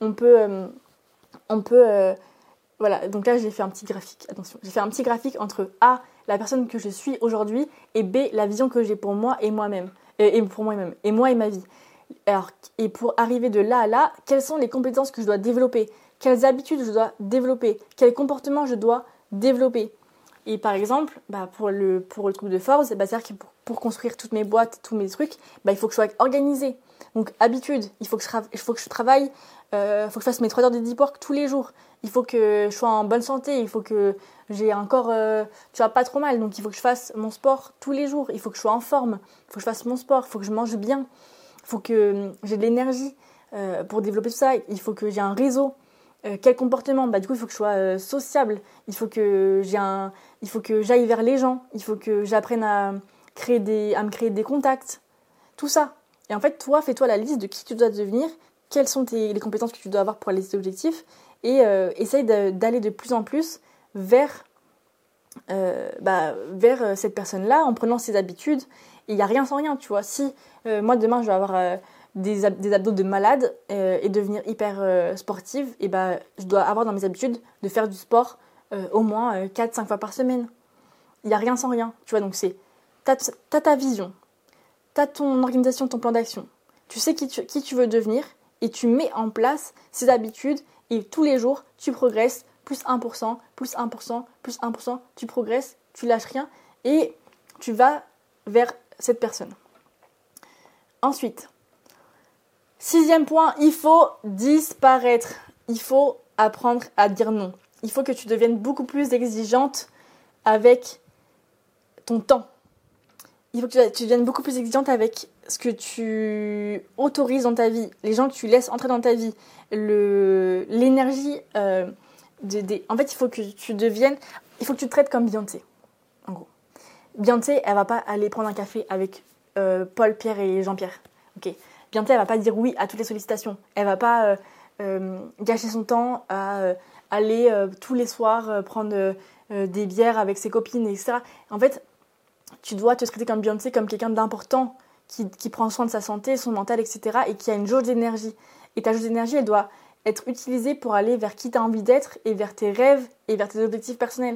Voilà. Donc là, j'ai fait un petit graphique. Attention. J'ai fait un petit graphique entre A, la personne que je suis aujourd'hui, et B, la vision que j'ai pour moi et moi-même. Et pour moi-même. Et moi et ma vie. Alors, et pour arriver de là à là, quelles sont les compétences que je dois développer ? Quelles habitudes je dois développer ? Quels comportements je dois développer ? Et par exemple, pour le truc de Forbes, c'est-à-dire que pour construire toutes mes boîtes, tous mes trucs, il faut que je sois organisée. Donc habitude, il faut que je travaille, faut que je fasse mes 3 heures de deep work tous les jours. Il faut que je sois en bonne santé, il faut que j'ai un corps, pas trop mal. Donc il faut que je fasse mon sport tous les jours, il faut que je sois en forme, il faut que je fasse mon sport, il faut que je mange bien, il faut que j'ai de l'énergie pour développer tout ça, il faut que j'ai un réseau. Quel comportement? Du coup, il faut que je sois sociable, il faut que j'aille vers les gens, il faut que j'apprenne à me créer des contacts, tout ça. Et en fait, toi, fais-toi la liste de qui tu dois devenir, quelles sont les compétences que tu dois avoir pour réaliser tes objectifs, et essaye d'aller de plus en plus vers cette personne-là en prenant ses habitudes. Et il n'y a rien sans rien, tu vois. Si moi, demain, je vais avoir des abdos de malade et devenir hyper sportive, et je dois avoir dans mes habitudes de faire du sport au moins 4-5 fois par semaine. Il n'y a rien sans rien, tu vois. Donc t'as ta vision, t'as ton organisation, ton plan d'action. Tu sais qui tu veux devenir et tu mets en place ces habitudes et tous les jours, tu progresses, plus 1%, plus 1%, plus 1%, tu progresses, tu lâches rien et tu vas vers cette personne. Ensuite, 6e point, il faut disparaître. Il faut apprendre à dire non. Il faut que tu deviennes beaucoup plus exigeante avec ton temps. Il faut que tu deviennes beaucoup plus exigeante avec ce que tu autorises dans ta vie, les gens que tu laisses entrer dans ta vie, l'énergie. En fait, il faut que tu te traites comme Beyoncé, en gros. Beyoncé, elle va pas aller prendre un café avec Paul, Pierre et Jean-Pierre. Ok. Beyoncé, elle va pas dire oui à toutes les sollicitations. Elle va pas gâcher son temps à aller tous les soirs prendre des bières avec ses copines, etc. En fait, tu dois te traiter comme Beyoncé, comme quelqu'un d'important qui prend soin de sa santé, son mental, etc. et qui a une jauge d'énergie. Et ta jauge d'énergie, elle doit être utilisée pour aller vers qui tu as envie d'être et vers tes rêves et vers tes objectifs personnels.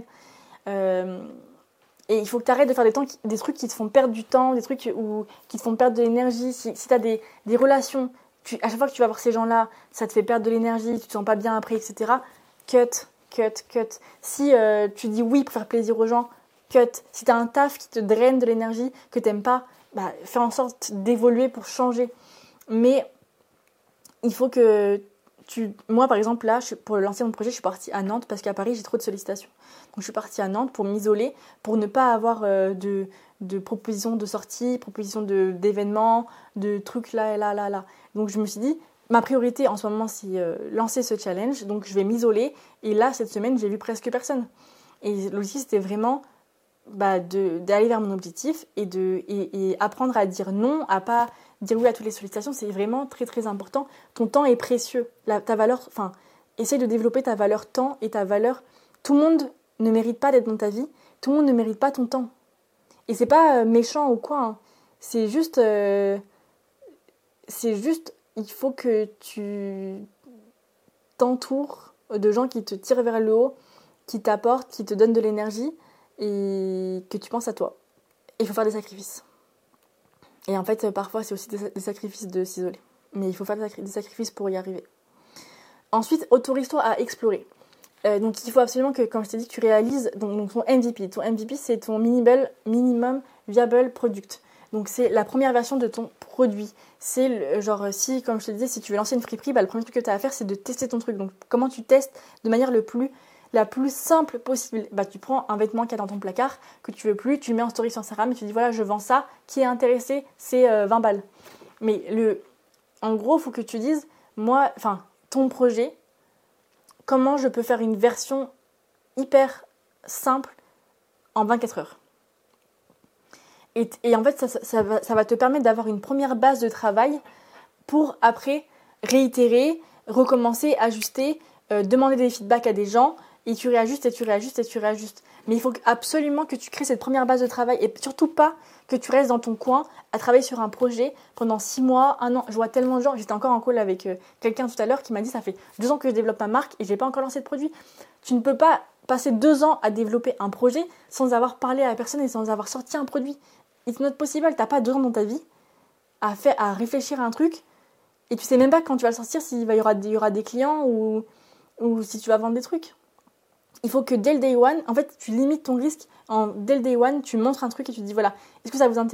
Et il faut que tu arrêtes de faire des trucs qui te font perdre du temps, des trucs qui te font perdre de l'énergie. Si tu as des relations, à chaque fois que tu vas voir ces gens-là, ça te fait perdre de l'énergie, tu te sens pas bien après, etc. Cut. Si tu dis oui pour faire plaisir aux gens, cut. Si tu as un taf qui te draine de l'énergie, que tu n'aimes pas, fais en sorte d'évoluer pour changer. Mais il faut que moi, par exemple, là, pour lancer mon projet, je suis partie à Nantes parce qu'à Paris, j'ai trop de sollicitations. Donc, je suis partie à Nantes pour m'isoler, pour ne pas avoir de propositions de sortie, propositions d'événements, de trucs là. Donc, je me suis dit, ma priorité en ce moment, c'est lancer ce challenge. Donc, je vais m'isoler. Et là, cette semaine, j'ai vu presque personne. Et l'objectif, c'était vraiment d'aller vers mon objectif et apprendre à dire non, à pas dire oui à toutes les sollicitations. C'est vraiment très très important. Ton temps est précieux. Ta valeur, essaye de développer ta valeur temps et ta valeur. Tout le monde ne mérite pas d'être dans ta vie. Tout le monde ne mérite pas ton temps. Et c'est pas méchant ou quoi. Hein. C'est juste, il faut que tu t'entoures de gens qui te tirent vers le haut, qui t'apportent, qui te donnent de l'énergie et que tu penses à toi. Et il faut faire des sacrifices. Et en fait, parfois, c'est aussi des sacrifices de s'isoler. Mais il faut faire des sacrifices pour y arriver. Ensuite, autorise-toi à explorer. Donc, il faut absolument que, comme je t'ai dit, tu réalises donc ton MVP. Ton MVP, c'est ton minimum viable product. Donc, c'est la première version de ton produit. C'est si, comme je te disais, si tu veux lancer une friperie, le premier truc que tu as à faire, c'est de tester ton truc. Donc, comment tu testes de manière la plus simple possible. Tu prends un vêtement qu'il y a dans ton placard, que tu veux plus, tu le mets en story sur Instagram et tu dis voilà, je vends ça, qui est intéressé, c'est 20 balles. Mais en gros, il faut que tu dises, ton projet, comment je peux faire une version hyper simple en 24 heures. Et en fait, ça va te permettre d'avoir une première base de travail pour après réitérer, recommencer, ajuster, demander des feedbacks à des gens, et tu réajustes. Mais il faut absolument que tu crées cette première base de travail et surtout pas que tu restes dans ton coin à travailler sur un projet pendant 6 mois, 1 an. Je vois tellement de gens, j'étais encore en call avec quelqu'un tout à l'heure qui m'a dit ça fait 2 ans que je développe ma marque et j'ai pas encore lancé de produit. Tu ne peux pas passer 2 ans à développer un projet sans avoir parlé à la personne et sans avoir sorti un produit. It's not possible, t'as pas 2 ans dans ta vie à réfléchir à un truc et tu sais même pas quand tu vas le sortir s'il y aura des clients ou si tu vas vendre des trucs. Il faut que dès le day one, en fait, tu limites ton risque. Dès le day one, tu montres un truc et tu dis voilà, est-ce que ça vous intéresse ?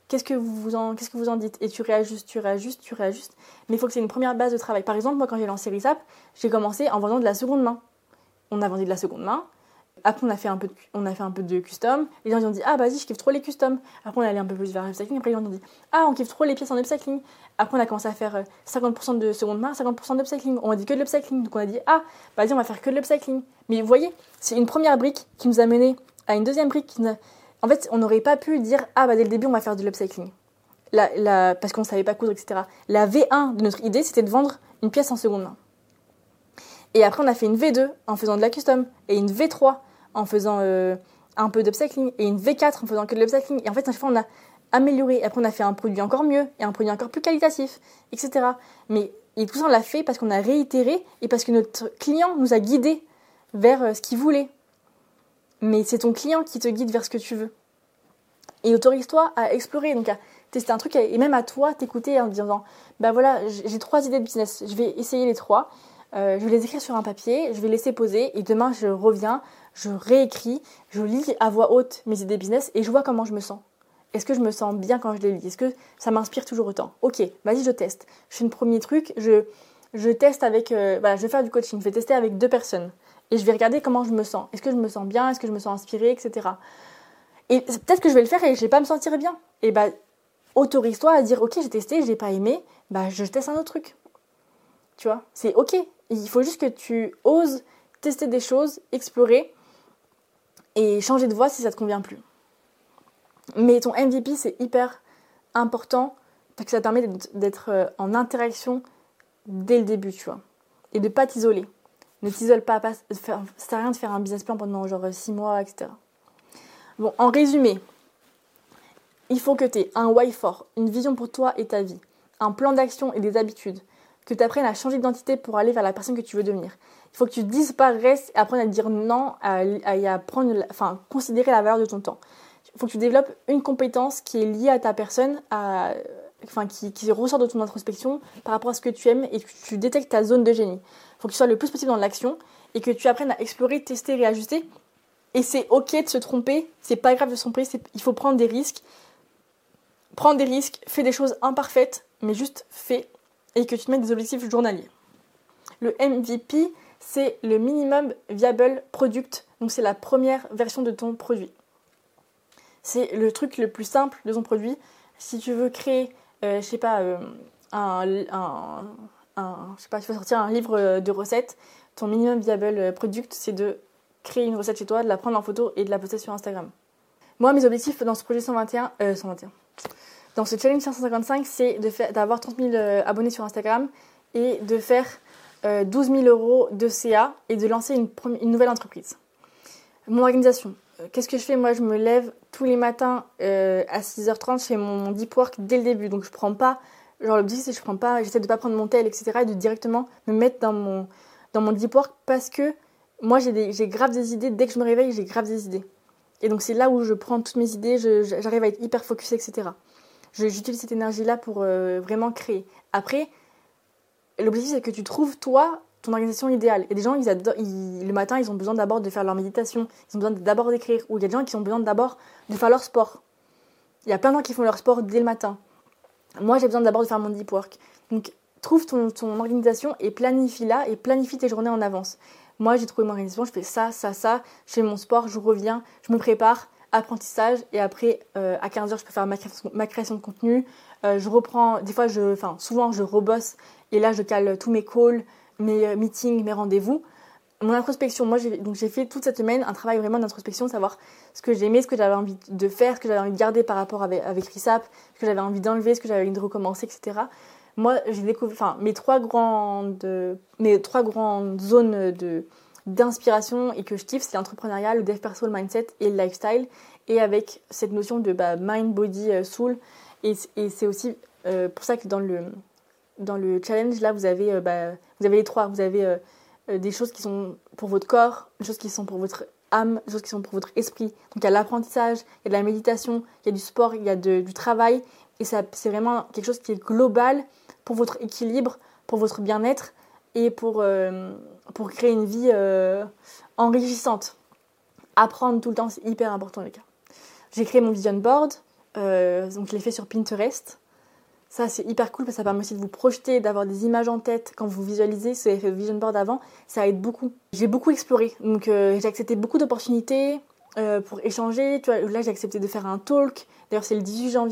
qu'est-ce que vous en dites? Et tu réajustes. Mais il faut que c'est une première base de travail. Par exemple, moi, quand j'ai lancé Risap, j'ai commencé en vendant de la seconde main. On a vendu de la seconde main. Après, on a fait un peu de custom. Les gens ils ont dit, ah, vas-y, je kiffe trop les customs. Après, on est allé un peu plus vers l'upcycling. Après, les gens ont dit, ah, on kiffe trop les pièces en upcycling. Après, on a commencé à faire 50% de seconde main, 50% d'upcycling. On a dit que de l'upcycling. Donc, on a dit, ah, vas-y, on va faire que de l'upcycling. Mais vous voyez, c'est une première brique qui nous a mené à une deuxième brique En fait, on n'aurait pas pu dire, ah, bah, dès le début, on va faire de l'upcycling. Parce qu'on ne savait pas coudre, etc. La V1 de notre idée, c'était de vendre une pièce en seconde main. Et après, on a fait une V2 en faisant de la custom. Et une V3 en faisant un peu d'upcycling. Et une V4 en faisant que de l'upcycling. Et en fait, à chaque fois, on a amélioré. Après, on a fait un produit encore mieux. Et un produit encore plus qualitatif, etc. Et tout ça, on l'a fait parce qu'on a réitéré. Et parce que notre client nous a guidés vers ce qu'il voulait. Mais c'est ton client qui te guide vers ce que tu veux. Et autorise-toi à explorer, donc à tester un truc, et même à toi t'écouter en disant, bah voilà, j'ai 3 idées de business, je vais essayer les 3, je vais les écrire sur un papier, je vais laisser poser, et demain je reviens, je réécris, je lis à voix haute mes idées business, et je vois comment je me sens. Est-ce que je me sens bien quand je les lis? Est-ce que ça m'inspire toujours autant? Ok, vas-y, je teste. Je fais un premier truc, je teste avec, je vais faire du coaching, je vais tester avec 2 personnes, et je vais regarder comment je me sens. Est-ce que je me sens bien? Est-ce que je me sens inspirée, etc. Et peut-être que je vais le faire et je vais pas me sentir bien. Et bah, autorise-toi à dire, ok, j'ai testé, j'ai pas aimé, bah, je teste un autre truc. Tu vois, c'est ok. Il faut juste que tu oses tester des choses, explorer et changer de voie si ça te convient plus. Mais ton MVP, c'est hyper important parce que ça te permet d'être en interaction dès le début, tu vois. Et de pas t'isoler. Ne t'isole pas, ça sert à rien de faire un business plan pendant genre 6 mois, etc. Bon, en résumé, il faut que tu aies un why fort, une vision pour toi et ta vie, un plan d'action et des habitudes, que tu apprennes à changer d'identité pour aller vers la personne que tu veux devenir. Il faut que tu disparaisses et apprennes à dire non, à considérer la valeur de ton temps. Il faut que tu développes une compétence qui est liée à ta personne, qui ressort de ton introspection par rapport à ce que tu aimes et que tu détectes ta zone de génie. Il faut que tu sois le plus possible dans l'action et que tu apprennes à explorer, tester, réajuster. Et c'est ok de se tromper, c'est pas grave de se tromper, il faut prendre des risques. Prends des risques, fais des choses imparfaites, mais juste fais, et que tu te mettes des objectifs journaliers. Le MVP, c'est le minimum viable product, donc c'est la première version de ton produit. C'est le truc le plus simple de ton produit. Si tu veux créer, tu vas sortir un livre de recettes, ton minimum viable product, c'est de créer une recette chez toi, de la prendre en photo et de la poster sur Instagram. Moi, mes objectifs dans ce projet 121, dans ce challenge 555, c'est d'avoir 30 000 abonnés sur Instagram et de faire 12 000 euros de CA et de lancer une nouvelle entreprise. Mon organisation, qu'est-ce que je fais? Moi, je me lève tous les matins à 6h30, je fais mon deep work dès le début. Donc, je prends pas, l'objectif, c'est que j'essaie de pas prendre mon tel, etc. et de directement me mettre dans mon deep work parce que moi, j'ai grave des idées. Dès que je me réveille, j'ai grave des idées. Et donc, c'est là où je prends toutes mes idées, j'arrive à être hyper focus, etc. J'utilise cette énergie-là pour vraiment créer. Après, l'objectif, c'est que tu trouves, toi, ton organisation idéale. Et des gens, le matin, ils ont besoin d'abord de faire leur méditation. Ils ont besoin d'abord d'écrire. Ou il y a des gens qui ont besoin d'abord de faire leur sport. Il y a plein de gens qui font leur sport dès le matin. Moi, j'ai besoin d'abord de faire mon deep work. Donc, trouve ton organisation et planifie-la et planifie tes journées en avance. Moi, j'ai trouvé mon organisation, je fais ça, je fais mon sport, je reviens, je me prépare, apprentissage, et après, à 15h, je peux faire ma création de contenu. Je reprends, souvent, je rebosse, et là, je cale tous mes calls, mes meetings, mes rendez-vous. Mon introspection, moi, j'ai fait toute cette semaine un travail vraiment d'introspection, savoir ce que j'aimais, ce que j'avais envie de faire, ce que j'avais envie de garder par rapport avec Risap, ce que j'avais envie d'enlever, ce que j'avais envie de recommencer, etc. Moi, j'ai découvert, mes trois grandes zones d'inspiration et que je kiffe, c'est l'entrepreneuriat, le dev perso, le mindset et le lifestyle. Et avec cette notion de mind, body, soul. Et c'est aussi pour ça que dans le challenge, là, vous avez les trois. Vous avez des choses qui sont pour votre corps, des choses qui sont pour votre âme, des choses qui sont pour votre esprit. Donc il y a l'apprentissage, il y a de la méditation, il y a du sport, il y a du travail. Et ça, c'est vraiment quelque chose qui est global pour votre équilibre, pour votre bien-être et pour créer une vie enrichissante. Apprendre tout le temps, c'est hyper important, les gars. J'ai créé mon vision board. Donc je l'ai fait sur Pinterest. Ça, c'est hyper cool parce que ça permet aussi de vous projeter, d'avoir des images en tête quand vous visualisez. Si vous avez fait le vision board avant, ça aide beaucoup. J'ai beaucoup exploré. Donc j'ai accepté beaucoup d'opportunités pour échanger. Tu vois, là, j'ai accepté de faire un talk. D'ailleurs, c'est le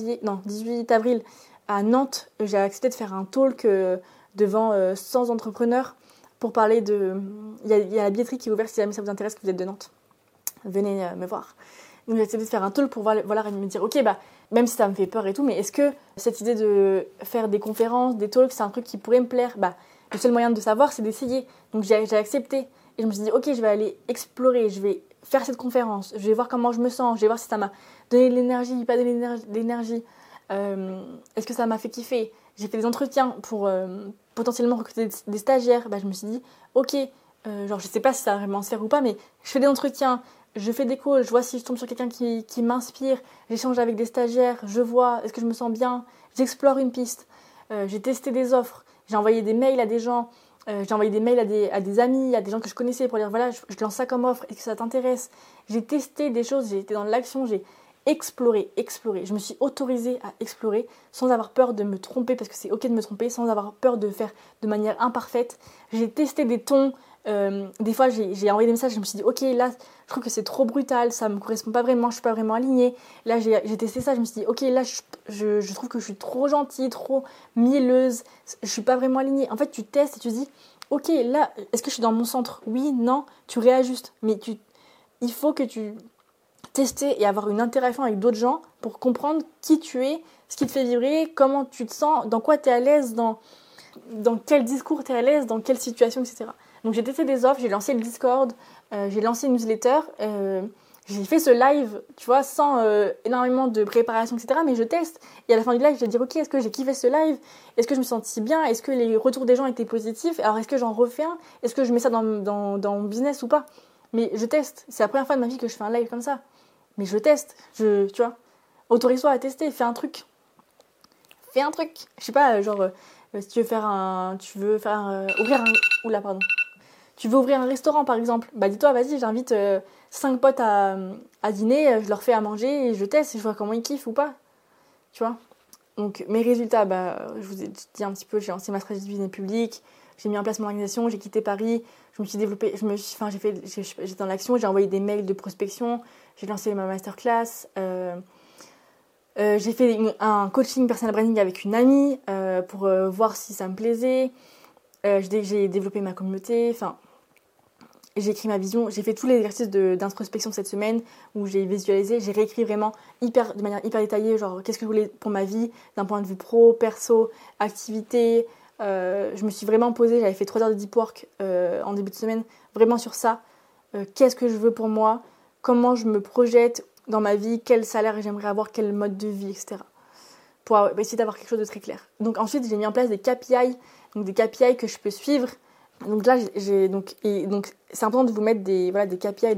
18 avril à Nantes. J'ai accepté de faire un talk devant 100 entrepreneurs pour parler de... Il y a la billetterie qui est ouverte si jamais ça vous intéresse, que vous êtes de Nantes. Venez me voir. Donc j'ai accepté de faire un talk pour me dire, ok, même si ça me fait peur et tout, mais est-ce que cette idée de faire des conférences, des talks, c'est un truc qui pourrait me plaire? Le seul moyen de savoir, c'est d'essayer. Donc j'ai accepté. Et je me suis dit, ok, je vais aller explorer, je vais faire cette conférence, je vais voir comment je me sens, je vais voir si ça m'a donné de l'énergie, pas donné de l'énergie. Est-ce que ça m'a fait kiffer? J'ai fait des entretiens pour potentiellement recruter des stagiaires. Je me suis dit, ok, je sais pas si ça va vraiment se faire ou pas, mais je fais des entretiens, je fais des calls, je vois si je tombe sur quelqu'un qui m'inspire, j'échange avec des stagiaires, je vois, est-ce que je me sens bien, j'explore une piste, j'ai testé des offres, j'ai envoyé des mails à des gens, j'ai envoyé des mails à des amis, à des gens que je connaissais pour dire voilà, je lance ça comme offre, est-ce que ça t'intéresse? J'ai testé des choses, j'ai été dans l'action, j'ai exploré. Je me suis autorisée à explorer sans avoir peur de me tromper, parce que c'est ok de me tromper, sans avoir peur de faire de manière imparfaite. J'ai testé des tons. Des fois, j'ai envoyé des messages, je me suis dit, ok, là, je trouve que c'est trop brutal, ça me correspond pas vraiment, je suis pas vraiment alignée. Là, j'ai testé ça, je me suis dit, ok, là, je trouve que je suis trop gentille, trop mielleuse, je suis pas vraiment alignée. En fait, tu testes et tu dis, ok, là, est-ce que je suis dans mon centre? Oui, non, tu réajustes. Mais il faut que tu testes et avoir une interaction avec d'autres gens pour comprendre qui tu es, ce qui te fait vibrer, comment tu te sens, dans quoi tu es à l'aise, dans quel discours tu es à l'aise, dans quelle situation, etc. Donc j'ai testé des offres, j'ai lancé le Discord, j'ai lancé une newsletter, j'ai fait ce live, tu vois, sans énormément de préparation, etc. Mais je teste. Et à la fin du live, je vais dire, ok, est-ce que j'ai kiffé ce live? Est-ce que je me sentis bien? Est-ce que les retours des gens étaient positifs? Alors est-ce que j'en refais un? Est-ce que je mets ça dans mon business ou pas? Mais je teste. C'est la première fois de ma vie que je fais un live comme ça. Mais je teste. Tu vois, autorise-toi à tester. Fais un truc. Je sais pas, si tu veux ouvrir un... Oula, pardon. Tu veux ouvrir un restaurant, par exemple. Dis-toi, vas-y, j'invite 5 potes à dîner, je leur fais à manger et je teste et je vois comment ils kiffent ou pas. Tu vois. Donc, mes résultats, je vous ai dit un petit peu, j'ai lancé ma stratégie de business public, j'ai mis en place mon organisation, j'ai quitté Paris, je me suis développée, j'étais dans l'action, j'ai envoyé des mails de prospection, j'ai lancé ma masterclass, j'ai fait un coaching personal branding avec une amie pour voir si ça me plaisait. J'ai développé ma communauté, j'ai écrit ma vision, j'ai fait tous les exercices d'introspection cette semaine où j'ai visualisé, j'ai réécrit vraiment de manière hyper détaillée, genre qu'est-ce que je voulais pour ma vie, d'un point de vue pro, perso, activité. Je me suis vraiment posée, j'avais fait 3 heures de deep work en début de semaine, vraiment sur ça. Qu'est-ce que je veux pour moi, comment je me projette dans ma vie, quel salaire j'aimerais avoir, quel mode de vie, etc. Pour essayer d'avoir quelque chose de très clair. Donc ensuite, j'ai mis en place des KPI, donc des KPI que je peux suivre. Donc là, c'est important de vous mettre des KPI,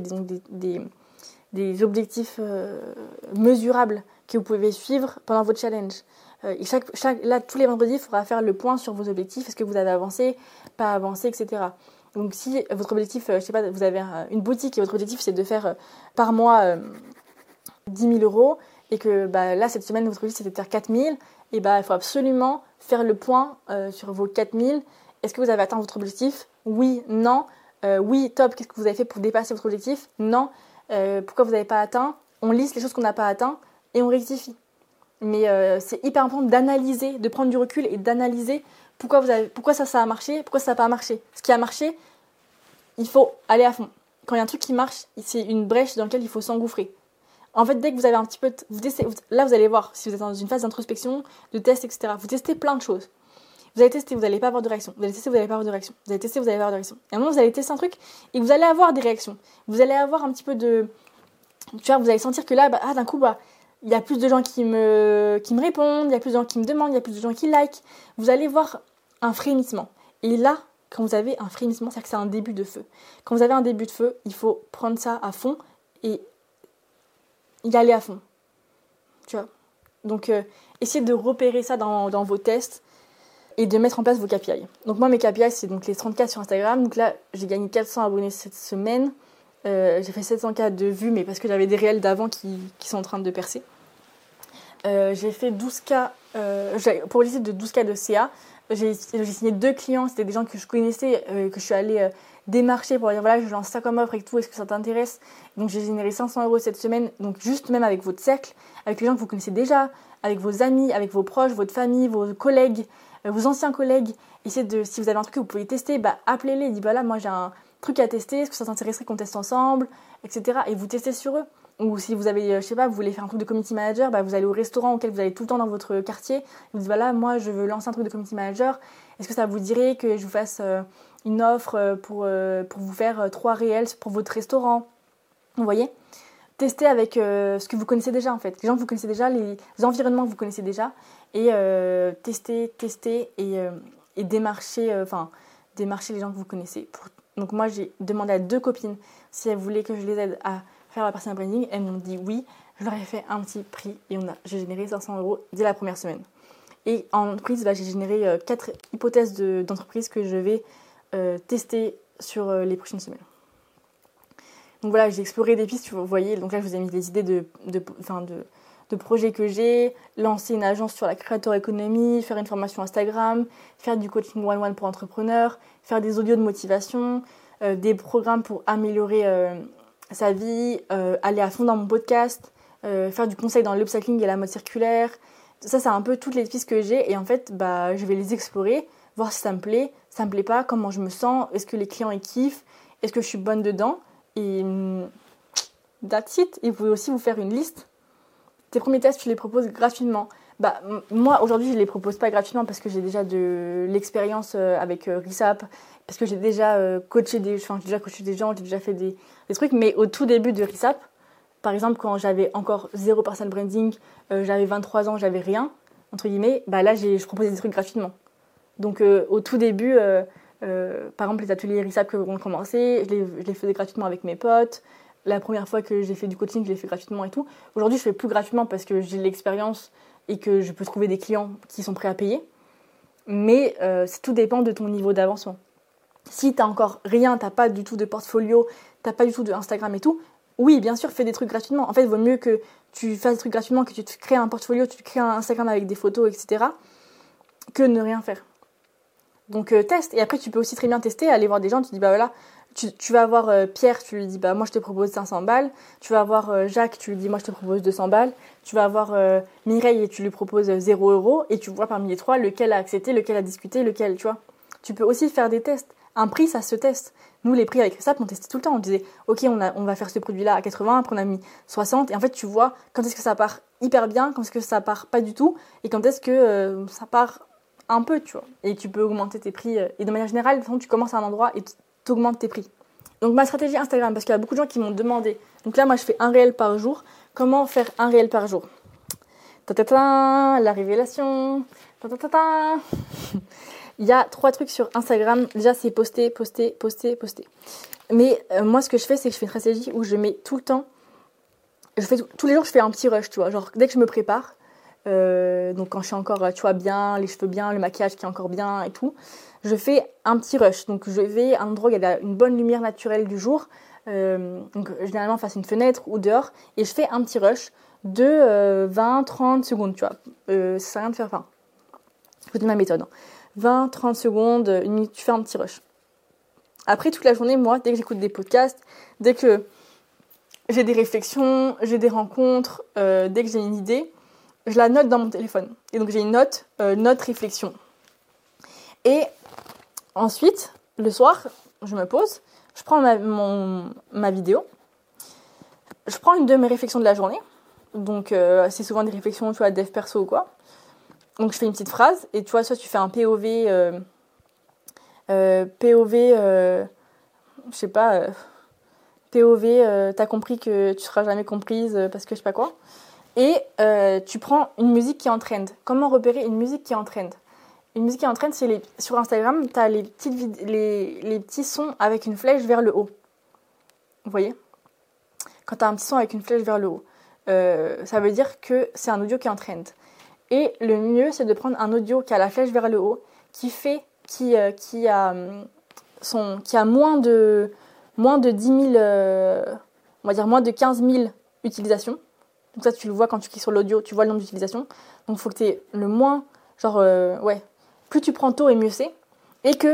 des objectifs mesurables que vous pouvez suivre pendant votre challenge. Là, tous les vendredis, il faudra faire le point sur vos objectifs. Est-ce que vous avez avancé, pas avancé, etc. Donc si votre objectif, je sais pas, vous avez une boutique et votre objectif c'est de faire par mois 10 000 euros et que là, cette semaine, votre objectif c'était de faire 4 000, et il faut absolument faire le point sur vos 4 000. Est-ce que vous avez atteint votre objectif? Oui, non. Oui, top, qu'est-ce que vous avez fait pour dépasser votre objectif? Non. Pourquoi vous n'avez pas atteint? On liste les choses qu'on n'a pas atteint et on rectifie. Mais c'est hyper important d'analyser, de prendre du recul et d'analyser pourquoi ça a marché, pourquoi ça n'a pas marché. Ce qui a marché, il faut aller à fond. Quand il y a un truc qui marche, c'est une brèche dans laquelle il faut s'engouffrer. En fait, dès que vous avez un petit peu... là, vous allez voir, si vous êtes dans une phase d'introspection, de test, etc. Vous testez plein de choses. Vous allez tester, vous n'allez pas avoir de réaction. Vous allez tester, vous n'allez pas avoir de réaction. Vous allez tester, vous allez avoir de réaction. Et à un moment, vous allez tester un truc et vous allez avoir des réactions. Vous allez avoir un petit peu de... Tu vois, vous allez sentir que là, d'un coup, il y a plus de gens qui me répondent, il y a plus de gens qui me demandent, il y a plus de gens qui like. Vous allez voir un frémissement. Et là, quand vous avez un frémissement, c'est que c'est un début de feu. Quand vous avez un début de feu, il faut prendre ça à fond et y aller à fond. Tu vois. Donc, essayez de repérer ça dans vos tests et de mettre en place vos KPI. Donc moi, mes KPI, c'est donc les 30K sur Instagram. Donc là, j'ai gagné 400 abonnés cette semaine. J'ai fait 700K de vues, mais parce que j'avais des réels d'avant qui sont en train de percer. j'ai fait 12K, pour l'objectif de 12K de CA, j'ai signé 2 clients, c'était des gens que je connaissais, que je suis allée démarcher pour dire voilà, je lance ça comme offre et tout, est-ce que ça t'intéresse? Donc j'ai généré 500 € cette semaine, donc juste même avec votre cercle, avec les gens que vous connaissez déjà, avec vos amis, avec vos proches, votre famille, vos collègues, vos anciens collègues, essayez de, si vous avez un truc que vous pouvez tester, appelez-les, dites là, moi j'ai un truc à tester, est-ce que ça t'intéresserait qu'on teste ensemble, etc. Et vous testez sur eux. Ou si vous avez, je sais pas, vous voulez faire un truc de community manager, vous allez au restaurant auquel vous allez tout le temps dans votre quartier, vous dites moi je veux lancer un truc de community manager, est-ce que ça vous dirait que je vous fasse une offre pour vous faire 3 réels pour votre restaurant? Vous voyez? Testez avec ce que vous connaissez déjà en fait, les gens que vous connaissez déjà, les environnements que vous connaissez déjà, et testez et démarchez les gens que vous connaissez. Donc moi j'ai demandé à 2 copines si elles voulaient que je les aide à faire la personal branding, elles m'ont dit oui, je leur ai fait un petit prix et j'ai généré 500 € dès la première semaine. Et en entreprise, j'ai généré 4 hypothèses d'entreprise que je vais tester sur les prochaines semaines. Donc voilà, j'ai exploré des pistes, vous voyez, donc là je vous ai mis des idées de projets que j'ai, lancer une agence sur la creator economy, faire une formation Instagram, faire du coaching one-one pour entrepreneurs, faire des audios de motivation, des programmes pour améliorer sa vie, aller à fond dans mon podcast, faire du conseil dans l'upcycling et la mode circulaire. Ça, c'est un peu toutes les pistes que j'ai et en fait, je vais les explorer, voir si ça me plaît pas, comment je me sens, est-ce que les clients ils kiffent, est-ce que je suis bonne dedans et that's it. Et vous pouvez aussi vous faire une liste. Tes premiers tests, tu les proposes gratuitement. Moi, aujourd'hui, je les propose pas gratuitement parce que j'ai déjà de l'expérience avec Risap, parce que j'ai déjà coaché des gens, j'ai déjà fait des trucs. Mais au tout début de Risap, par exemple, quand j'avais encore 0 personal branding, j'avais 23 ans, j'avais rien, entre guillemets, là, je proposais des trucs gratuitement. Donc, au tout début, par exemple, les ateliers Risap que vont commencer, je les faisais gratuitement avec mes potes. La première fois que j'ai fait du coaching, je l'ai fait gratuitement et tout. Aujourd'hui, je fais plus gratuitement parce que j'ai de l'expérience et que je peux trouver des clients qui sont prêts à payer. Mais tout dépend de ton niveau d'avancement. Si t'as encore rien, t'as pas du tout de portfolio, t'as pas du tout de Instagram et tout, oui, bien sûr, fais des trucs gratuitement. En fait, il vaut mieux que tu fasses des trucs gratuitement, que tu te crées un portfolio, tu te crées un Instagram avec des photos, etc., que ne rien faire. Donc, teste. Et après, tu peux aussi très bien tester, aller voir des gens, tu dis, voilà, tu vas voir Pierre, tu lui dis, moi, je te propose 500 balles. Tu vas voir Jacques, tu lui dis, moi, je te propose 200 balles. Tu vas voir Mireille et tu lui proposes 0 €. Et tu vois parmi les 3 lequel a accepté, lequel a discuté, lequel, tu vois. Tu peux aussi faire des tests. Un prix, ça se teste. Nous, les prix avec Risap, on testait tout le temps. On disait, ok, on va faire ce produit-là à 80, après on a mis 60. Et en fait, tu vois quand est-ce que ça part hyper bien, quand est-ce que ça part pas du tout, et quand est-ce que ça part un peu, tu vois. Et tu peux augmenter tes prix. Et de manière générale, de toute façon, tu commences à un endroit et tu augmentes tes prix. Donc, ma stratégie Instagram, parce qu'il y a beaucoup de gens qui m'ont demandé. Donc là, moi, je fais un réel par jour. Comment faire un réel par jour? La révélation. Il y a 3 trucs sur Instagram. Déjà, c'est poster. Mais moi, ce que je fais, c'est que je fais une stratégie où je mets tout le temps. Tous les jours, je fais un petit rush, tu vois. Genre, dès que je me prépare, donc quand je suis encore, tu vois, bien, les cheveux bien, le maquillage qui est encore bien et tout, je fais un petit rush. Donc, je vais à un endroit où il y a une bonne lumière naturelle du jour. Donc, généralement, face à une fenêtre ou dehors. Et je fais un petit rush de 20-30 secondes, tu vois. Ça sert à rien de faire, je vous donne ma méthode. 20-30 secondes, 1 minute, tu fais un petit rush. Après, toute la journée, moi, dès que j'écoute des podcasts, dès que j'ai des réflexions, j'ai des rencontres, dès que j'ai une idée, je la note dans mon téléphone. Et donc, j'ai une note réflexion. Et ensuite, le soir, je me pose, je prends ma vidéo, je prends une de mes réflexions de la journée. Donc, c'est souvent des réflexions, tu vois, dev perso ou quoi. Donc, je fais une petite phrase et tu vois, soit tu fais un POV, je sais pas, POV, t'as compris que tu seras jamais comprise parce que je sais pas quoi. Et tu prends une musique qui est en trend. Comment repérer une musique qui est en trend? Une musique qui est en trend, c'est sur Instagram, t'as les petits sons avec une flèche vers le haut. Vous voyez? Quand t'as un petit son avec une flèche vers le haut, ça veut dire que c'est un audio qui est en trend. Et le mieux, c'est de prendre un audio qui a la flèche vers le haut, qui a moins de 10 000, on va dire moins de 15 000 utilisations. Donc ça, tu le vois quand tu cliques sur l'audio, tu vois le nombre d'utilisations. Donc il faut que tu aies le moins, plus tu prends tôt et mieux c'est. Et que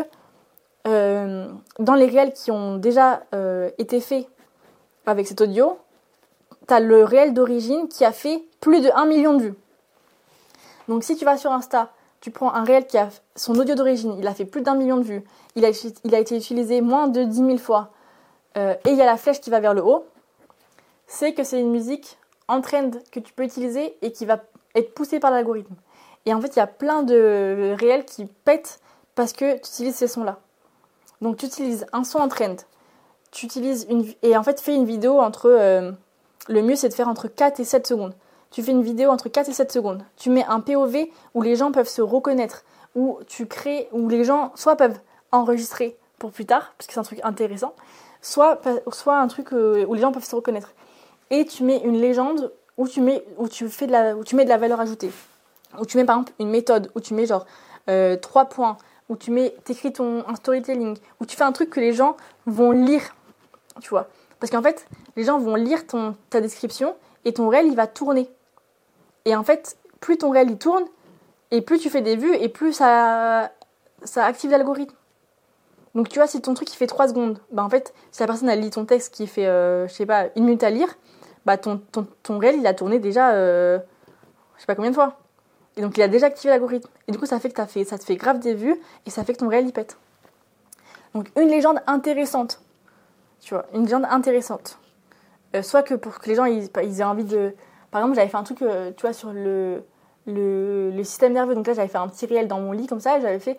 dans les réels qui ont déjà été faits avec cet audio, tu as le réel d'origine qui a fait plus de 1 million de vues. Donc si tu vas sur Insta, tu prends un réel qui a son audio d'origine, il a fait plus d'1 million de vues, il a été utilisé moins de 10 000 fois, et il y a la flèche qui va vers le haut, c'est que c'est une musique en trend que tu peux utiliser et qui va être poussée par l'algorithme. Et en fait, il y a plein de réels qui pètent parce que tu utilises ces sons-là. Donc tu utilises un son en trend, et en fait fais une vidéo le mieux c'est de faire entre 4 et 7 secondes. Tu fais une vidéo entre 4 et 7 secondes. Tu mets un POV où les gens peuvent se reconnaître, où les gens soit peuvent enregistrer pour plus tard, parce que c'est un truc intéressant, soit un truc où les gens peuvent se reconnaître. Et tu mets une légende où tu mets de la valeur ajoutée. Où tu mets par exemple une méthode, où tu mets 3 points, où t'écris un storytelling, où tu fais un truc que les gens vont lire, tu vois. Parce qu'en fait, les gens vont lire ta description et ton réel, il va tourner. Et en fait, plus ton réel, il tourne, et plus tu fais des vues, et plus ça active l'algorithme. Donc tu vois, si ton truc, il fait 3 secondes, en fait, si la personne, elle lit ton texte qui fait, 1 minute à lire, ton réel, il a tourné déjà, je sais pas combien de fois. Et donc, il a déjà activé l'algorithme. Et du coup, ça fait que ça te fait grave des vues, et ça fait que ton réel, il pète. Donc, une légende intéressante. Tu vois, une légende intéressante. Soit que pour que les gens ils aient envie de... Par exemple, j'avais fait un truc, tu vois, sur le système nerveux. Donc là, j'avais fait un petit réel dans mon lit, comme ça, et j'avais fait,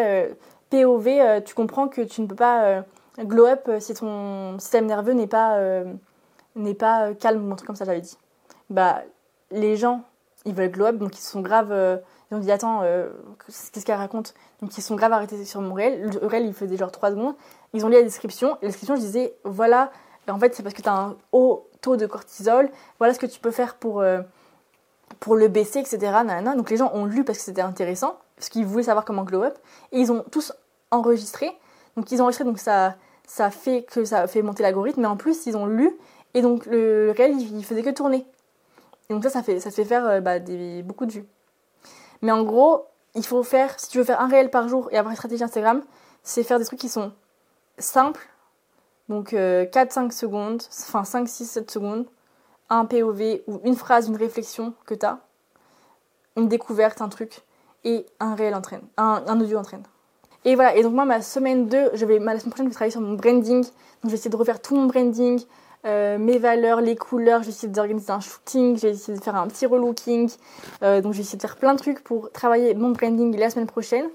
POV, tu comprends que tu ne peux pas glow up si ton système nerveux n'est pas calme, ou un truc comme ça, j'avais dit. Les gens, ils veulent glow up, donc ils sont grave... ils ont dit, attends, qu'est-ce qu'elle raconte? Donc ils sont grave arrêtés sur mon réel. Le réel, il faisait 3 secondes. Ils ont lu la description. Et la description, je disais, voilà... En fait, c'est parce que tu as un haut taux de cortisol. Voilà ce que tu peux faire pour le baisser, etc. Nanana. Donc les gens ont lu parce que c'était intéressant, parce qu'ils voulaient savoir comment glow up. Et ils ont tous enregistré. Donc ils ont enregistré, donc ça fait monter l'algorithme. Mais en plus, ils ont lu. Et donc le réel, il faisait que tourner. Et donc ça te fait faire beaucoup de vues. Mais en gros, si tu veux faire un réel par jour et avoir une stratégie Instagram, c'est faire des trucs qui sont simples. Donc 4-5 secondes, enfin 5-6-7 secondes, un POV ou une phrase, une réflexion que tu as, une découverte, un truc, et un réel entraîne, un audio entraîne. Et voilà, et donc moi, la semaine prochaine, je vais travailler sur mon branding. Donc je vais essayer de refaire tout mon branding, mes valeurs, les couleurs, je vais essayer d'organiser un shooting, je vais essayer de faire un petit relooking. Donc je vais essayer de faire plein de trucs pour travailler mon branding la semaine prochaine.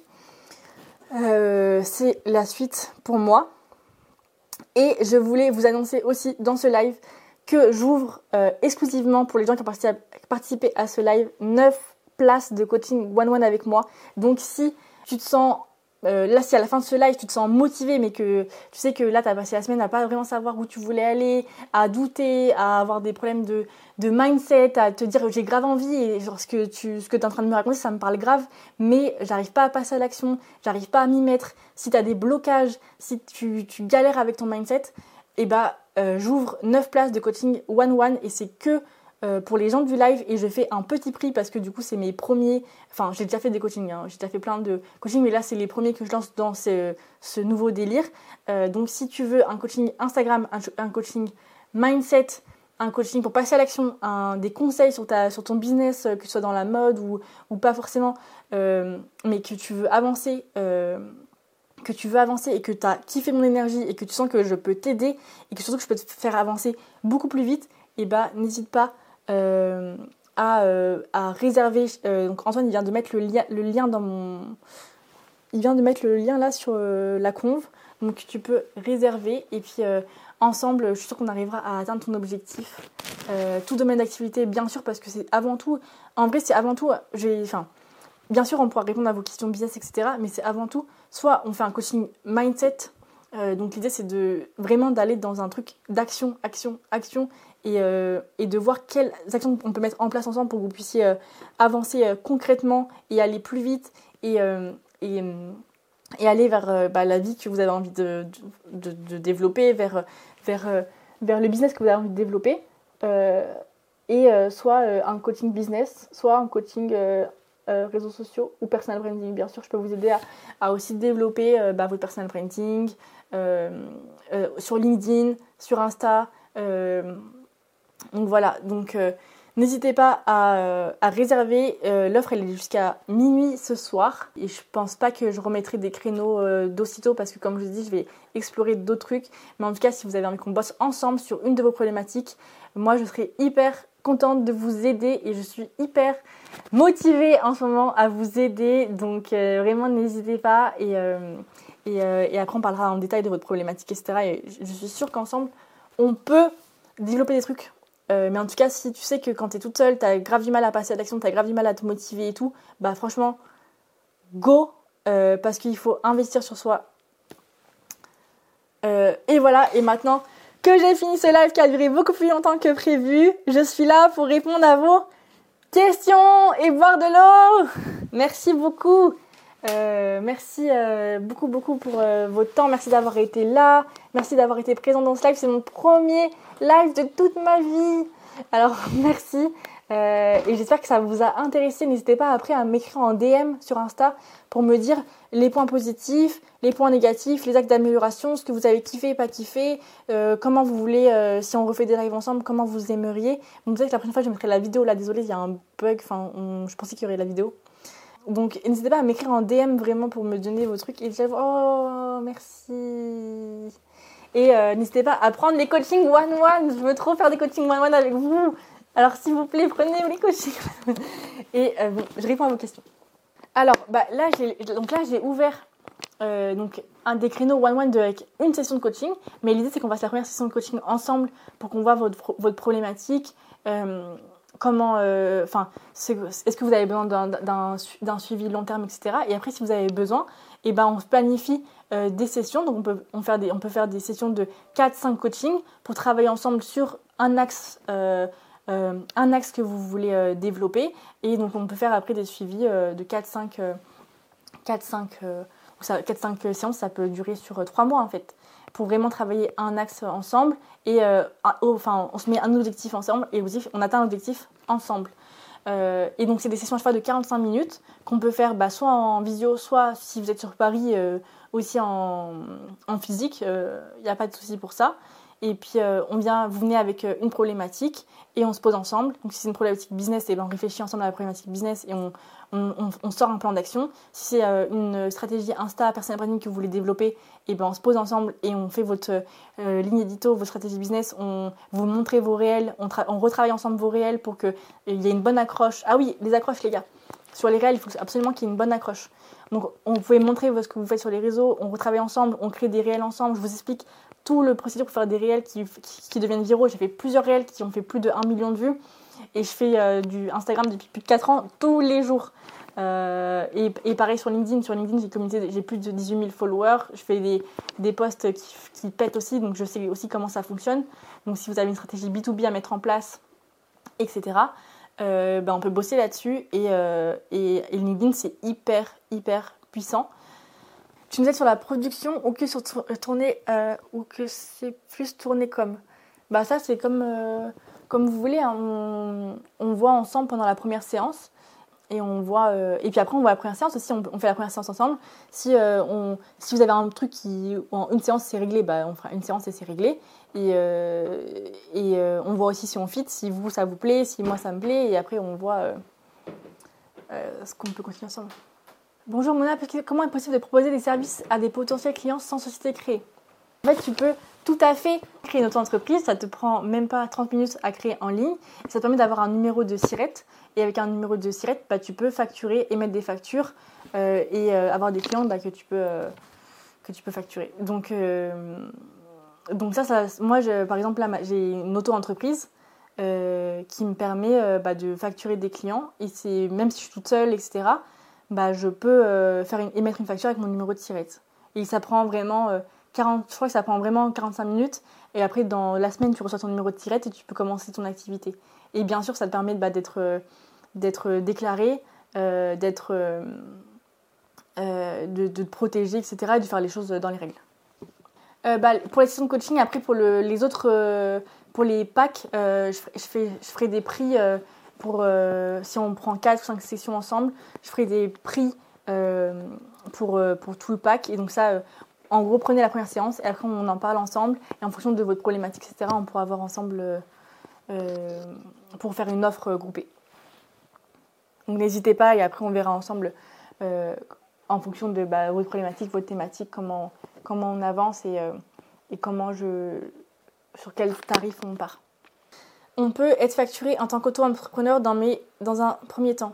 C'est la suite pour moi. Et je voulais vous annoncer aussi dans ce live que j'ouvre exclusivement pour les gens qui ont participé à ce live 9 places de coaching one-one avec moi. Donc si tu te sens, là si à la fin de ce live tu te sens motivé mais que tu sais que là tu as passé la semaine à pas vraiment savoir où tu voulais aller, à douter, à avoir des problèmes de mindset, à te dire j'ai grave envie et genre ce que tu es en train de me raconter ça me parle grave mais j'arrive pas à passer à l'action, j'arrive pas à m'y mettre, si tu as des blocages, si tu galères avec ton mindset, j'ouvre 9 places de coaching one-one et c'est que pour les gens du live et je fais un petit prix parce que du coup c'est mes premiers, enfin j'ai déjà fait des coachings, j'ai déjà fait plein de coachings mais là c'est les premiers que je lance dans ce nouveau délire. Donc si tu veux un coaching Instagram, un coaching mindset, un coaching pour passer à l'action, des conseils sur ton business, que ce soit dans la mode ou pas forcément, mais que tu veux avancer, et que tu as kiffé mon énergie et que tu sens que je peux t'aider et que surtout que je peux te faire avancer beaucoup plus vite, n'hésite pas à réserver. Donc Antoine il vient de mettre le lien dans mon... Il vient de mettre le lien là sur la conve. Donc tu peux réserver et puis ensemble, je suis sûre qu'on arrivera à atteindre ton objectif. Tout domaine d'activité, bien sûr, parce que c'est avant tout... En vrai, c'est avant tout... bien sûr, on pourra répondre à vos questions business, etc. Mais c'est avant tout, soit on fait un coaching mindset. Donc l'idée, c'est vraiment d'aller dans un truc d'action, action, action. Et de voir quelles actions on peut mettre en place ensemble pour que vous puissiez avancer concrètement et aller plus vite et aller vers la vie que vous avez envie de développer, vers le business que vous avez envie de développer. et soit un coaching business, soit un coaching réseaux sociaux ou personal branding. Bien sûr, je peux vous aider à aussi développer votre personal branding sur LinkedIn, sur Insta. Donc voilà, n'hésitez pas à réserver. L'offre elle est jusqu'à minuit ce soir et je pense pas que je remettrai des créneaux d'aussitôt parce que comme je vous dis, je vais explorer d'autres trucs. Mais en tout cas, si vous avez envie qu'on bosse ensemble sur une de vos problématiques, moi je serai hyper contente de vous aider et je suis hyper motivée en ce moment à vous aider. Donc vraiment n'hésitez pas et après on parlera en détail de votre problématique, etc. Et je suis sûre qu'ensemble on peut développer des trucs. Mais en tout cas, si tu sais que quand t'es toute seule, t'as grave du mal à passer à l'action, t'as grave du mal à te motiver et tout, bah franchement, go, parce qu'il faut investir sur soi. Et voilà, et maintenant que j'ai fini ce live qui a duré beaucoup plus longtemps que prévu, je suis là pour répondre à vos questions et boire de l'eau. Merci beaucoup. Merci beaucoup pour votre temps. Merci d'avoir été là. Merci d'avoir été présent dans ce live. C'est mon premier live de toute ma vie. Alors merci. Et j'espère que ça vous a intéressé. N'hésitez pas après à m'écrire en DM sur Insta pour me dire les points positifs, les points négatifs, les axes d'amélioration, ce que vous avez kiffé et pas kiffé, comment vous voulez, si on refait des lives ensemble, comment vous aimeriez. Vous me savez que la prochaine fois je mettrai la vidéo là. Désolée, il y a un bug. Je pensais qu'il y aurait la vidéo. Donc n'hésitez pas à m'écrire en DM vraiment pour me donner vos trucs et dire oh merci. Et n'hésitez pas à prendre les coachings one-one. Je veux trop faire des coachings one-one avec vous. Alors s'il vous plaît, prenez les coachings. Et je réponds à vos questions. Alors là j'ai ouvert un des créneaux one-one avec une session de coaching. Mais l'idée c'est qu'on fasse la première session de coaching ensemble pour qu'on voit votre problématique. Comment, est-ce que vous avez besoin d'un suivi long terme, etc. Et après, si vous avez besoin, on se planifie des sessions. Donc, on peut faire des sessions de 4-5 coachings pour travailler ensemble sur un axe que vous voulez développer. Et donc, on peut faire après des suivis de 4-5 séances. Ça peut durer sur 3 mois, en fait, pour vraiment travailler un axe ensemble et on se met un objectif ensemble et on atteint l'objectif ensemble. Et donc c'est des sessions à chaque fois de 45 minutes qu'on peut faire soit en visio, soit si vous êtes sur Paris aussi en physique, il n'y a pas de souci pour ça. Et puis vous venez avec une problématique et on se pose ensemble. Donc si c'est une problématique business, on réfléchit ensemble à la problématique business et on sort un plan d'action. Si c'est une stratégie Insta, personal branding que vous voulez développer, on se pose ensemble et on fait votre ligne édito, vos stratégies business, vous montrez vos réels, on retravaille ensemble vos réels pour qu'il y ait une bonne accroche. Ah oui, les accroches les gars. Sur les réels, il faut absolument qu'il y ait une bonne accroche. Donc vous pouvez montrer ce que vous faites sur les réseaux, on retravaille ensemble, on crée des réels ensemble, je vous explique tout le procédure pour faire des réels qui deviennent viraux. J'ai fait plusieurs réels qui ont fait plus de 1 million de vues et je fais du Instagram depuis plus de 4 ans tous les jours. Et pareil sur LinkedIn. Sur LinkedIn, j'ai plus de 18 000 followers. Je fais des posts qui pètent aussi, donc je sais aussi comment ça fonctionne. Donc si vous avez une stratégie B2B à mettre en place, etc., on peut bosser là-dessus. Et LinkedIn, c'est hyper puissant. Tu nous aides sur la production ou que sur tourner ou que c'est plus tourné comme. Ça c'est comme vous voulez. Hein. On voit ensemble pendant la première séance et on voit et puis après on voit la première séance aussi. On fait la première séance ensemble. Si vous avez un truc qui en une séance c'est réglé, on fera une séance et c'est réglé. Et on voit aussi si on fit, si vous ça vous plaît, si moi ça me plaît et après on voit ce qu'on peut continuer ensemble. Bonjour Mona, comment est-ce possible de proposer des services à des potentiels clients sans société créée ? En fait, tu peux tout à fait créer une auto-entreprise, ça te prend même pas 30 minutes à créer en ligne. Ça te permet d'avoir un numéro de SIRET et avec un numéro de SIRET, tu peux facturer, émettre des factures et avoir des clients que tu peux facturer. Donc ça moi, par exemple, là, j'ai une auto-entreprise qui me permet de facturer des clients et même si je suis toute seule, etc., je peux émettre une facture avec mon numéro de SIRET. Et ça prend vraiment je crois que ça prend vraiment 45 minutes. Et après, dans la semaine, tu reçois ton numéro de SIRET et tu peux commencer ton activité. Et bien sûr, ça te permet d'être déclaré, de te protéger, etc. et de faire les choses dans les règles. Pour les sessions de coaching, après pour pour les packs, je ferai des prix pour si on prend 4 ou 5 sessions ensemble, je ferai des prix pour tout le pack. Et donc ça, en gros, prenez la première séance et après on en parle ensemble. Et en fonction de votre problématique, etc., on pourra voir ensemble pour faire une offre groupée. Donc n'hésitez pas et après on verra ensemble en fonction de votre problématique, votre thématique, comment on avance et sur quel tarif on part. On peut être facturé en tant qu'auto-entrepreneur dans un premier temps.